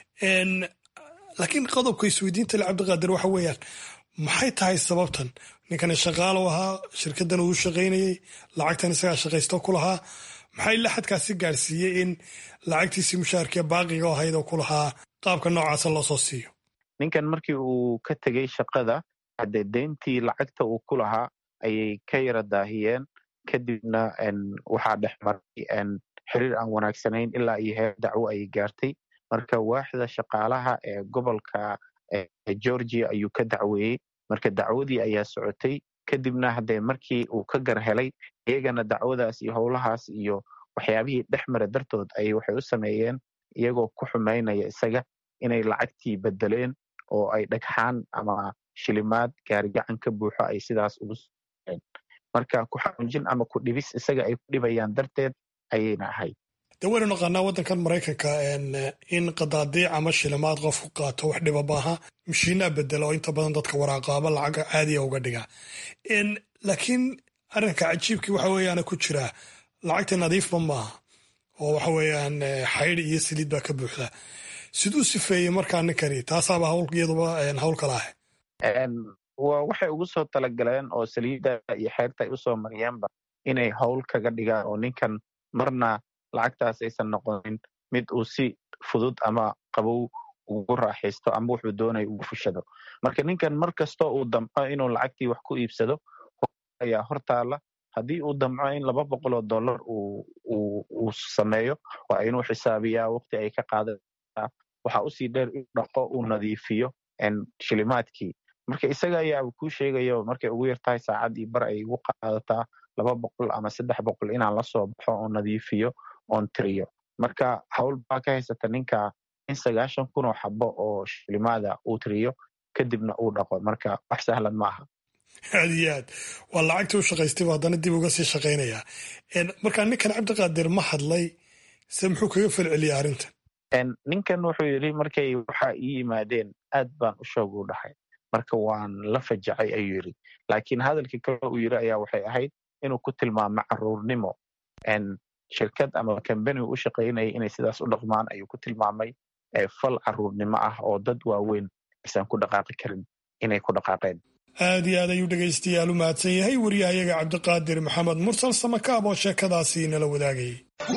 laakiin qodobka isweydiinta le Cabdiqaadir waxa weeyaan maxay tahay sababtan ninkani shaqaalo ahaa shirkaddan uu shaqaynayey lacagtan isagaa shaqaysto ku lahaa maxay laxadkaasi gaarsiiyey in lacagtiisii mushaharkee baaqiga ahayd oo ku lahaa qaabka noocaasa loo soo siiyo? ninkan markii uu ka tegey shaqada haddee deyntii lacagta uu ku lahaa ayay ka yara daahiyeen kadibna waxaa dhex maray xiriir aan wanaagsanayn ilaa iyo heer dacwo ayay gaartay. marka waaxda shaqaalaha ee gobolka Georgia ayuu ka dacweeyey. marka dacwadii ayaa socotay kadibna haddee markii uu ka gar helay iyagana dacwadaas iyo howlahaas iyo waxyaabihii dhex mara dartood ayay waxay u sameeyeen iyagoo ku xumaynaya isaga inay lacagtii bedeleen oo ay dhagxaan ama shilimaad gaarigacan ka buuxo ay sidaas ugu seen. marka ku xanuujin ama ku dhibis isaga ay ku dhibayaan darteed ayayna ahayd. de waynu naqaanaa waddankan Maraykanka in qadaadiic ama shilimaad qofku qaato wax dhiba maaha mashiinaa bedela oo inta badan dadka waraaqaaba lacag caadiya uga dhiga. laakiin arrinka cajiibkii waxa weeyaan ku jira lacagta nadiifba maaha oo waxa weeyaan xaydh iyo saliid baa ka buuxda. siduu sifeeyey markaa ninkani taasaaba iyaduba hawl kala ah. waxay ugu soo talagaleen oo saliidda iyo xeerta ay usoo mariyeenba inay hawl kaga dhigaan oo ninkan marna lacagtaas aysan noqonin mid uu si fudud ama qabow ugu raaxaysto ama wuxuu doonaya ugu fushado. Marka ninkan mar kastoo uu damco inuu lacagtii wax ku iibsado ayaa hortaala. haddii uu damco in $200 uu sameeyo waa inuu xisaabiyaa waqti ay ka qaadataa. waxaa usii dheer in dhaqo uu nadiifiyo shilimaadkii. marka isaga ayaa kuu sheegayo markay ugu yartahay saacadii bar ay igu qaadataa $200 ama $300 inaan la soo baxo oo nadiifiyo oon tiriyo. marka hawl baa ka haysata ninka in 90,000 oo xabo oo shilimaada uu tiriyo kadibna uu dhaqo. marka wax sahlan ma aha. aad iyo aad waa lacagta u shaqaystayba haddana dib uga sii shaqaynayaa. markaa ninkan cabdiqaadir ma hadlay se muxuu kaga falceliyay arrintan? ninkan wuxuu yidhi markay waxa ii yimaadeen aad baan u shoog u dhahay, marka waan la fajacay ayuu yidhi. laakiin hadalkii kale uu yidhi ayaa waxay ahayd inuu ku tilmaamo caruurnimo. shirkad ama kambani u shaqaynayay inay sidaas u dhaqmaan ayuu ku tilmaamay fal caruurnimo ah oo dad waaweyn aysan ku dhaqaaqi karin inay ku dhaqaaqeen. aad iyo aad ayuu dhegaystayaal u mahadsan yahay wariyahayaga cabdiqaadir maxamed mursal samakaab oo sheekadaasi nala wadaagayay.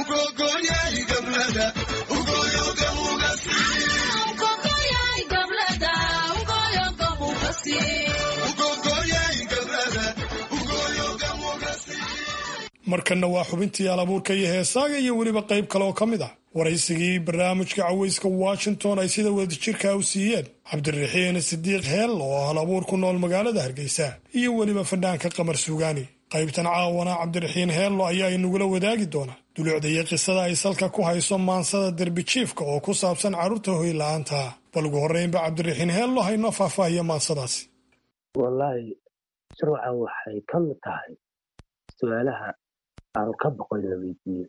markanna waa xubintii alabuurka iyo heesaaga iyo weliba qayb kale oo ka mid ah waraysigii barnaamijka cawayska washington ay sida wadajirka u siiyeen cabdiraxiin sidiiq heel oo halabuur ku nool magaalada hargeysa iyo weliba fanaanka qamar suugaani. qaybtan caawana cabdiraxiin heello ayaa inagula wadaagi doona dulucda iyo qisada ay salka ku hayso maansada derbijiifka oo ku saabsan carruurta hoy la-aanta. bal ugu horreynba cabdiraxiin heello haynoo faahfaahiya maansadaasi. wallaahi shuruuca waxay ka mid tahay su-aalaha aan ka boqoy la weydiiyo.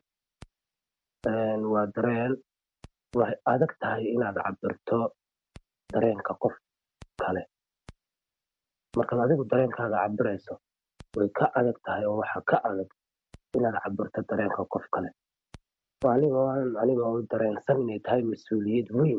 waa dareen waxay adag tahay inaad cabirto dareenka qof kale. markaad adigu dareenkaaga cabirayso way ka adag tahay oo waxa ka adag inaad cabirto dareenka qof kale. anigoo dareensan inay tahay mas-uuliyad weyn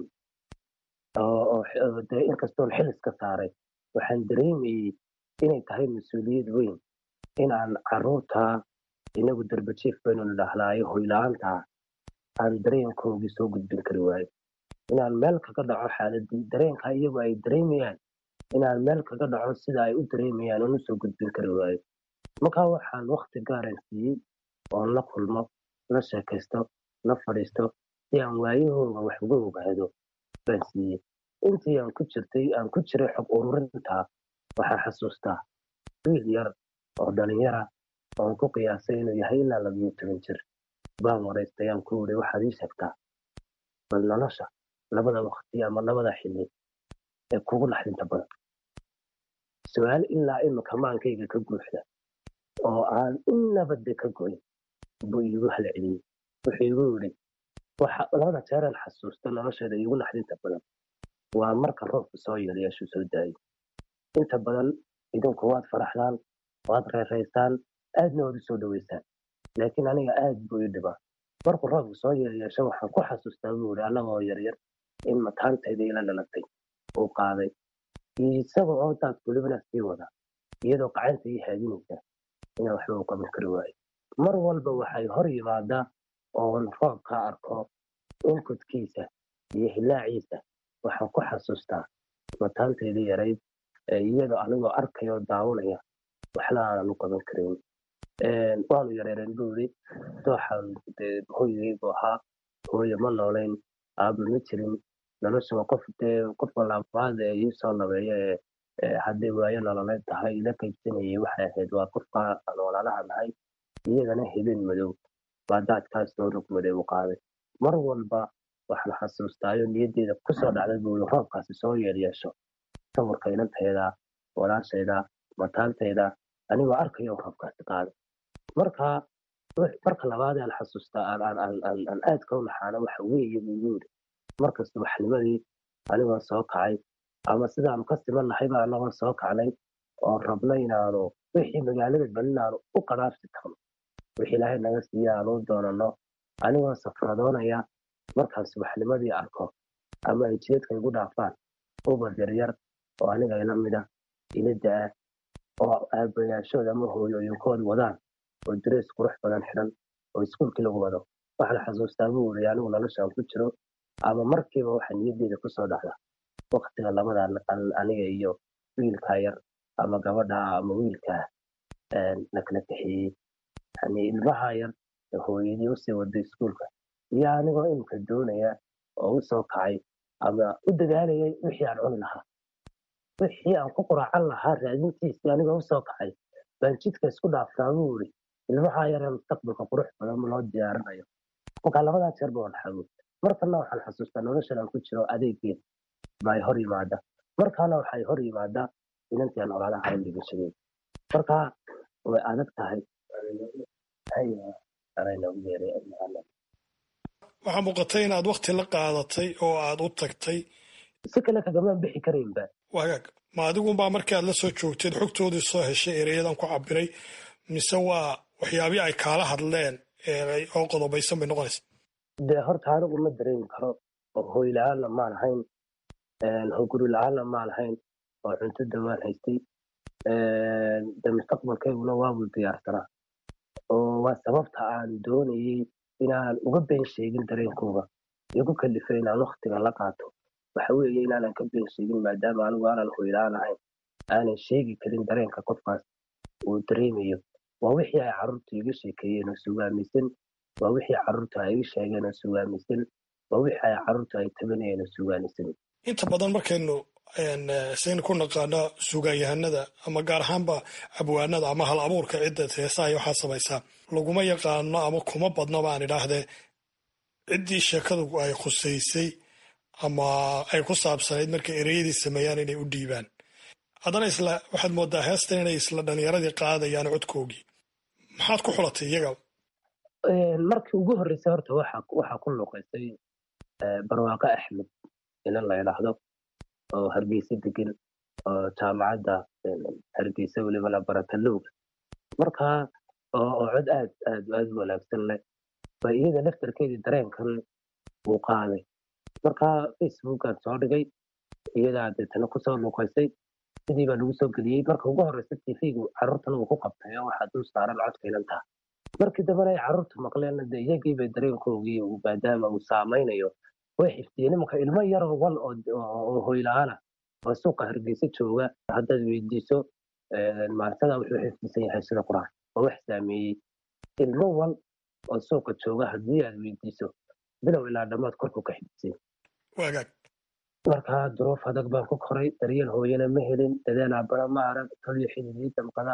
oo inkastoon xiliska saaray waxaan dareemayey inay tahay mas-uuliyad weyn inaan caruurta inagu darbajiif baynu nidhaahnaayo hoyla-aanta aan dareenkoogii soo gudbin kari waayo. inaan meel kaga dhaco xaaladii dareenka iyagu ay dareemayaan inaan meel kaga dhaco sida ay u dareemayaan oon usoo gudbin kari waayo. markaa waxaan wakti gaaran siiyey oon la kulmo, la sheekaysto, la fadhiisto si aan waayahooga wax uga ogaado baan siiyey. intii aan ku jiray xog ururinta waxaan xasuustaa wiil yar oo dhalinyara oon ku qiyaasay inuu yahay ilaa 12 jir baan waraystayaan ku wuri waxaad ii sheegtaa bal nolosha labada waqti ama labada xilli ee kugu naxdinta badan. su-aal ilaa imika maankayga ka guuxda oo aan inabadde ka goyn buu iigu halceliyey. wuxuu igu yidhi labada jeeraan xasuusta nolosheeda iigu naxdinta badan waa marka roobka soo yeelyeeshu soo daayo. inta badan idinku waad faraxdaan, waad reeraysaan, aadna waad u soo dhaweysaan. laakiin aniga aad buu ii dhibaa markuu roobka soo yeelyeesho. waxaan ku xasuustaa buu yidhi annagoo yaryar in mataantayda ila dhalatay uu qaaday isagoo oo daad welibana sii wada iyadoo gacanta ii haadinaysa inaan waxba u qaban kari waayo. mar walba waxay hor yimaadaa oon roobka arko inkudkiisa iyo hilaaciisa waxaan ku xasuustaa mataantayda yarayd iyadoo anigoo arkayoo daawanaya waxla aanan u qaban karin. waanu yareereen buu yidhi dooxan hooyagaygu ahaa. hooye ma noolayn, aaba ma jirin. nolosha waa qofka labaad ee ii soo labeeya hadday waayo nololeed tahay ila qaybsanayay waxay ahayd waa qofka aan walaalaha nahay. iyagana habeen madow baa daadkaas soo rog madow u qaaday. mar walba waxaan xasuustaayo niyaddeeda kusoo dhacday buu yidhi roobkaasi soo yeelyeesho sawirka inantayda, walaashayda, mataantayda anigoo arkayo roobkaasi qaaday. marka labaad aan xasuustaa aan aadka u naxaano waxa weeye buu igu yidhi marka subaxnimadii anigoo soo kacay ama sidaanu ka siman nahayba anagoo soo kacnay oo rabnay inaanu wixii magaalada bal inaanu u qanaabsi tagno wixii ilaahay naga siiya aanu u doonano. anigoo safradoonaya markaan subaxnimadii arko ama ay jeedka igu dhaafaan ubad yaryar oo aniga ila mida ila da-a oo aabayaashooda ama hooyooyinkooda wadaan oo darees qurux badan xidhan oo iskuulkii lagu wado. waxaan xasuustaa buu yidhi anigu noloshaan ku jiro ama markiiba waxa niyaddeeda kusoo dhacda waqtiga labadan aniga iyo wiilkaa yar ama gabadha ama wiilkaa la kala kaxeeyey yani ilmaha yar hooyadii usii waday iskuulka iyo anigoo imika doonaya oo usoo kacay ama u dadaalayay wixii aan cuni lahaa wixii aan ku quraacan lahaa raadintiisii anigoo usoo kacay baan jidka isku dhaaftaa buu iri ilmaha yaree mustaqbalka qurux badan loo diyaarinayo markaa labadaa jeer ba waan xawood markana waxaan xasuustaa noloshan aan ku jiro adeegeed baa hor yimaada markaana waxay hor yimaadaa inantii aan olaalaha aan dhigashadeed markaa way adag tahay waxaa muuqatay inaad wakti la qaadatay oo aad u tagtay si kale kagamaan bixi karaynba wagaag ma adigunbaa markii aad la soo joogteed xogtoodii soo heshay ereyadan ku cabiray mise waa waxyaabii ay kaala hadleen oo qodobaysan bay noqonaysa dee horta anigu ma dareemi karo oo hooy la-aanna maan ahayn hoguri la-aanna maan ahayn oo cunto dawaan haystay de mustaqbalkayguna waabuu diyaarsanaa oo waa sababta aan doonayey inaanan uga been sheegin dareenkooga igu kalifay inaan waktiga la qaato waxa weeye inaanan ka been sheegin maadaama anigu aanan hooyla-aan ahayn aanan sheegi karin dareenka qofkaas uu dareemayo waa wixii ay carruurta iga sheekeeyeen oo sugaamisan waa wixii carruurta ay iga sheegeen oo sugaamisan waa wixii ay carruurta ay tabanayeen oo sugaamisan inta badan markaynu saynu ku naqaano sugaanyahanada ama gaar ahaanba abwaanada ama hal abuurka cidda heesaha iyo waxaa samaysaa laguma yaqaano ama kuma badno baan idhaahdee ciddii sheekadu ay khusaysay ama ay ku saabsanayd markay ereyadii sameeyaan inay u dhiibaan haddana isla waxaad moodaa heestan inay isla dhalinyaradii qaadayaan codkoogii maxaad ku xulatay iyaga markii ugu horreysay horta waxaa ku luuqaysay barwaaqo axmed inan la idhaahdo oo hargeysa degan oo jaamacadda hargeysa welibana baratalowga markaa oo cod aad u wanaagsan leh ba iyada laftarkeedii dareenkan uu qaaday markaa facebookaan soo dhigay iyadaa deetana kusoo luuqaysay sidii baa lagu soo geliyey marka ugu horreysa tv-gu carruurtana uu ku qabtay oo waxaa dul saaran codka inantaa markii dambena ay carruurta maqleen de iyagiibay dareenkoogii maadaama uu saamaynayo way xifdiyeen imanka ilmo yaroo wal oo hoyla-aana oo suuqa hargeysa jooga haddaad weydiiso maarsada wuxuu xifdisan yahay sida qur-aan oo wax saameeyey ilmo wal oo suuqa jooga haddii aad weydiiso bilow ilaa dhammaad korku ka xifdisan wagaag markaa duruuf adag baan ku koray daryeel hooyana ma helin dadaan aabana ma arag toliyo xididii damqada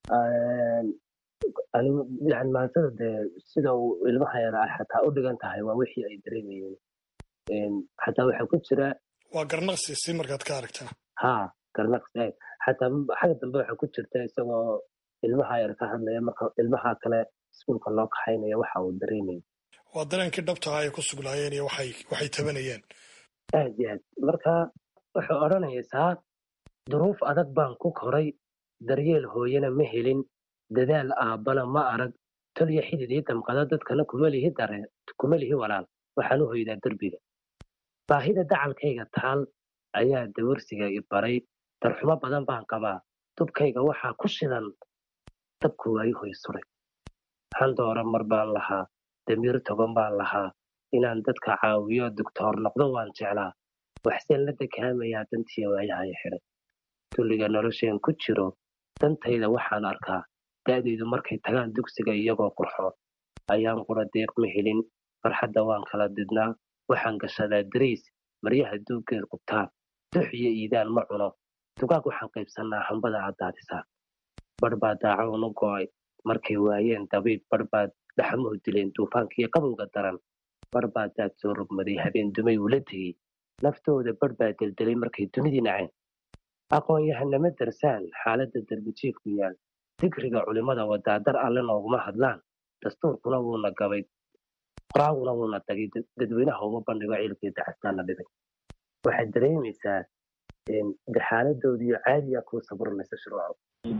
yani maansada dee sida uu ilmaha yara ah xataa u dhigan tahay waa wixii ay dareemayeen xataa waxaa ku jira waa garnaqsi si markaad ka aragtaa ha garnaqsi xataa xagga dambe waxaa ku jirta isagoo ilmaha yar ka hadlaya marka ilmaha kale iskuulka loo kaxaynaya waxa uu dareemaya waa dareenkii dhabtaha ay ku sugnaayeen iyo waxay tabanayeen aad iyo aad marka wuxuu odhanaysaa duruuf adag baan ku koray daryeel hooyana ma helin dadaal aabbana ma arag toliyo xididii damqada dadkana kuma lihi walaal waxaan u hoydaa derbiga baahida dacalkayga taal ayaa dawarsiga i baray darxumo badan baan qabaa dubkayga waxaa ku shidan dabku waayu hoy suray handoora mar baan lahaa damiir togan baan lahaa inaan dadka caawiyo doctoor noqdo waan jeclaa waxseen la dakaamayaa dantiya waayahaya xidhay dulliga nolosheen ku jiro dantayda waxaan arkaa da'daydu markay tagaan dugsiga iyagoo qurxoon ayaan qura deeq ma helin farxadda waan kala didnaa waxaan gashadaa dariis maryaha duuggeed qubtaan dux iyo iidaan ma cuno dugaag waxaan qaybsannaa hambada caddaadisaa barh baa daaco nu go'ay markay waayeen dabiib barh baa dhaxamuhu dileen duufaankiiyo qabowga daran barh baa daad soo rogmaday habeen dumay ula tegey naftooda barh baa deldelay markay dunidii naceen aqoon-yahanama darsaan xaaladda darbijiifku yaal digriga culimmada wadaadar alle nooguma hadlaan dastuurkuna wuuna gabay qoraaguna wuuna dagay dadweynaha uma bandhigo ciilkii dacastaana dhibay waxaad dareemaysaa de xaaladoodiiyo caadiya kuu saburmaysa shuruuco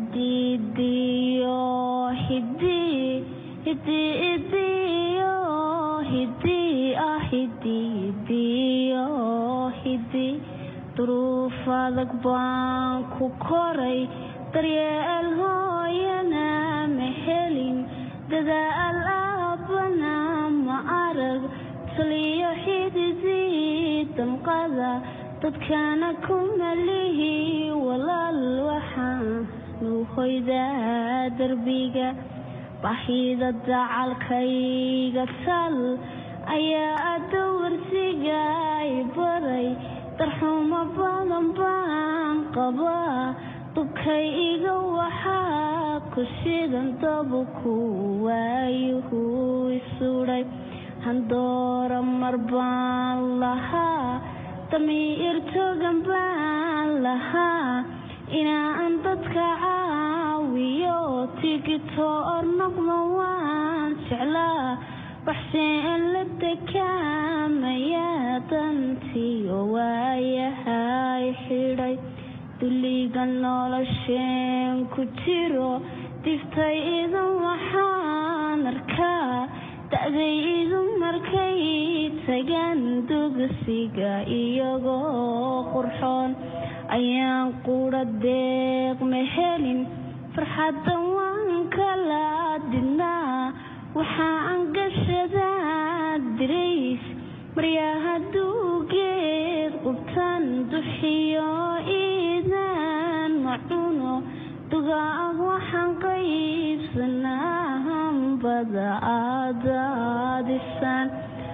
duruuf adag baan ku koray daryeel hooyana ma helin dadaal aabbana ma arag taliyo xididii damqada dadkana kuma lihi walaal waxaanu hoydaa derbiga baahida dacalkayga sal ayaa dawarsiga i baray darxumo badan baan qabaa dubkay iga waxaa ku shidan dabuku waayuhu isuday handoora mar baan lahaa damiir togan baan lahaa inaan dadka caawiyo tigito ornoqda waan jeclaa baxseen la dekaamaya dantiyo waayahay xidhay duliga nolosheen ku jiro diftay idin waxaan arkaa da'day idin markay tagaan dugsiga iyagoo qurxoon ayaan qura deeq ma helin farxaddan waan kala didnaa waxaan gashadaa dirays maryaha duugeed qubtan duxiyo iidaan macuno dugaag waxaan qaybsanaa hambada aadaadisaan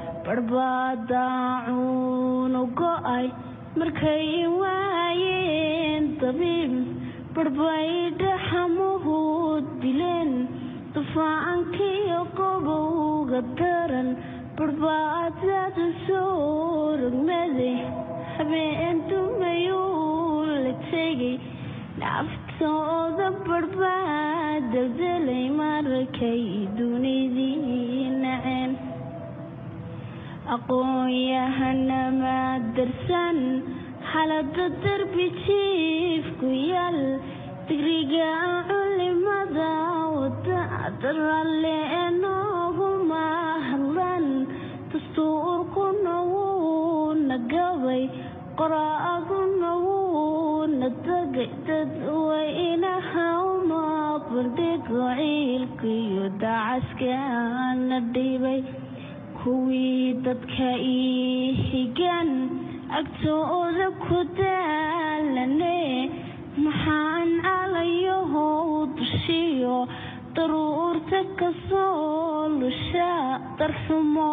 barbadaacuunu go'ay markay waayeen dabiib barbaydhaxamuhu dileen dufaacankiyo qobowga daran barbaadadu soo rogmaday habeen dumayuu la tegay naftooda barbadaldelay markay dunidii naceen aqoon-yahanama darsan xalada darbi jiifku yaal digriga culimada wadadaralle enooguma hadlan dastuurkuna wuuna gabay qoraaguna wuuna dagay dadweynaha uma bandhigo ciilkiyo dacaskana dhibay kuwii dadka ii higan agtooda ku daalane maxaan calayahow dushiyo daruurta kasoo lusha darxumo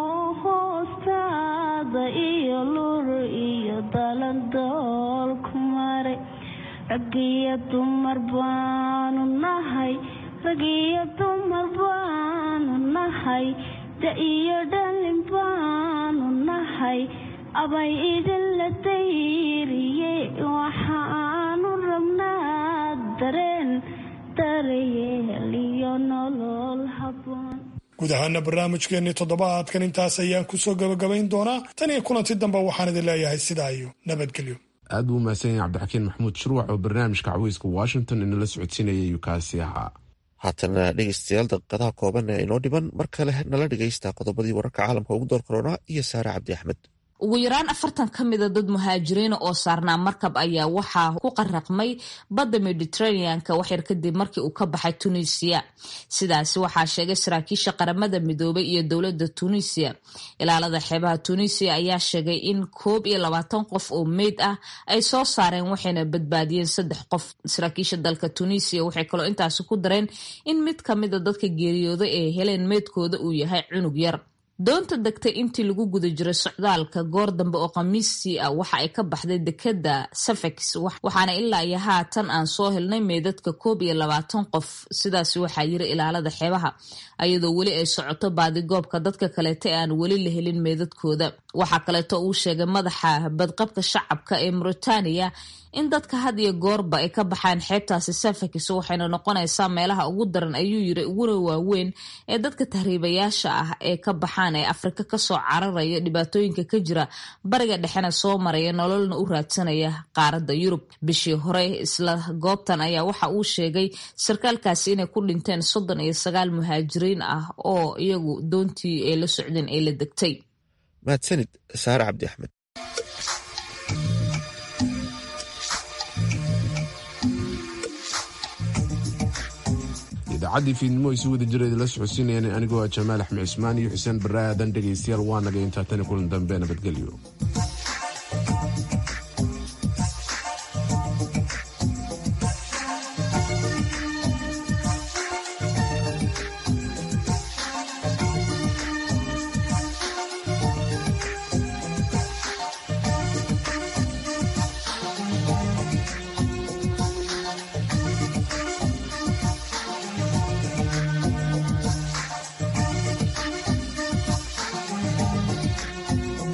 hoostaada iyo lur iyo dalandool ku maray ragiyo dumar baanu nahay ragiyo dumar baanu nahay da iyo dhalin baanu nahay abay idinla dayriye waxaanu rabnaa dareen darayeel iyo nolol haboon guud ahaana barnaamijkeennii toddobaadkan intaas ayaan kusoo gabagabayn doonaa tan iyo kulanti dambe waxaan idin leeyahay sidaa iyo nabadgelyo aad buu umahadsan yahay cabdixakiin maxamuud shurwax oo barnaamijka caweyska washington inala socodsiinaya ayuu kaasi ahaa haatana dhegeystayaal daqiiqadaha kooban ee inoo dhiban mar kale nala dhegeysta qodobadii wararka caalamka ugu door koronaa iyo saare cabdi axmed ugu yaraan 40 ka mida dad muhaajiriin oo saarnaa markab ayaa waxaa ku qarraqmay badda Mediterranean-ka waxyar kadib markii uu ka baxay Tunisia. Sidaasi waxaa sheegay saraakiisha qaramada midoobay iyo dowladda Tunisia. Ilaalada xeebaha Tunisia ayaa sheegay in 21 qof oo meyd ah ay soo saareen waxayna badbaadiyeen 3 qof. Saraakiisha dalka Tunisia waxay kaloo intaasi ku dareen in mid ka mida dadka geeriyooday ee heleen meydkooda uu yahay cunug yar. doonta degtay intii lagu guda jiray socdaalka goor dambe oo khamiistii ah waxa ay ka baxday dekada Sfax waxaana ilaa iyo haatan aan soo helnay meedadka 21 qof sidaas waxaa yiri ilaalada xeebaha ayadoo weli ay socoto baadigoobka dadka kaleeta aan weli la helin meedadkooda waxa kaleeto uu sheegay madaxa badqabka shacabka ee Mauritania in dadka had iyo goorba ay ka baxaan xeebtaasi Sfax waxayna noqonaysaa meelaha ugu daran ayuu yiri uguna waaweyn ee dadka tahriibayaasha ah ee ka baxaan ee Afrika ka soo cararaya dhibaatooyinka ka jira bariga dhexena soo maraya nololna u raadsanaya qaaradda Yurub bishii hore isla goobtan ayaa waxa uu sheegay sarkaalkaasi inay ku dhinteen 39 muhaajiriin ah oo iyagu doontii ay la socdeen ay la degtay mahadsanid Saare Cabdi Axmed idaacadii fiidnimo isu wada jireed la socodsiinayaan anigoo Jamaal Axmed Ismaan iyo Xuseen Baraadan dhageystayaal waa naga inta tan kulan dambe nabadgelyo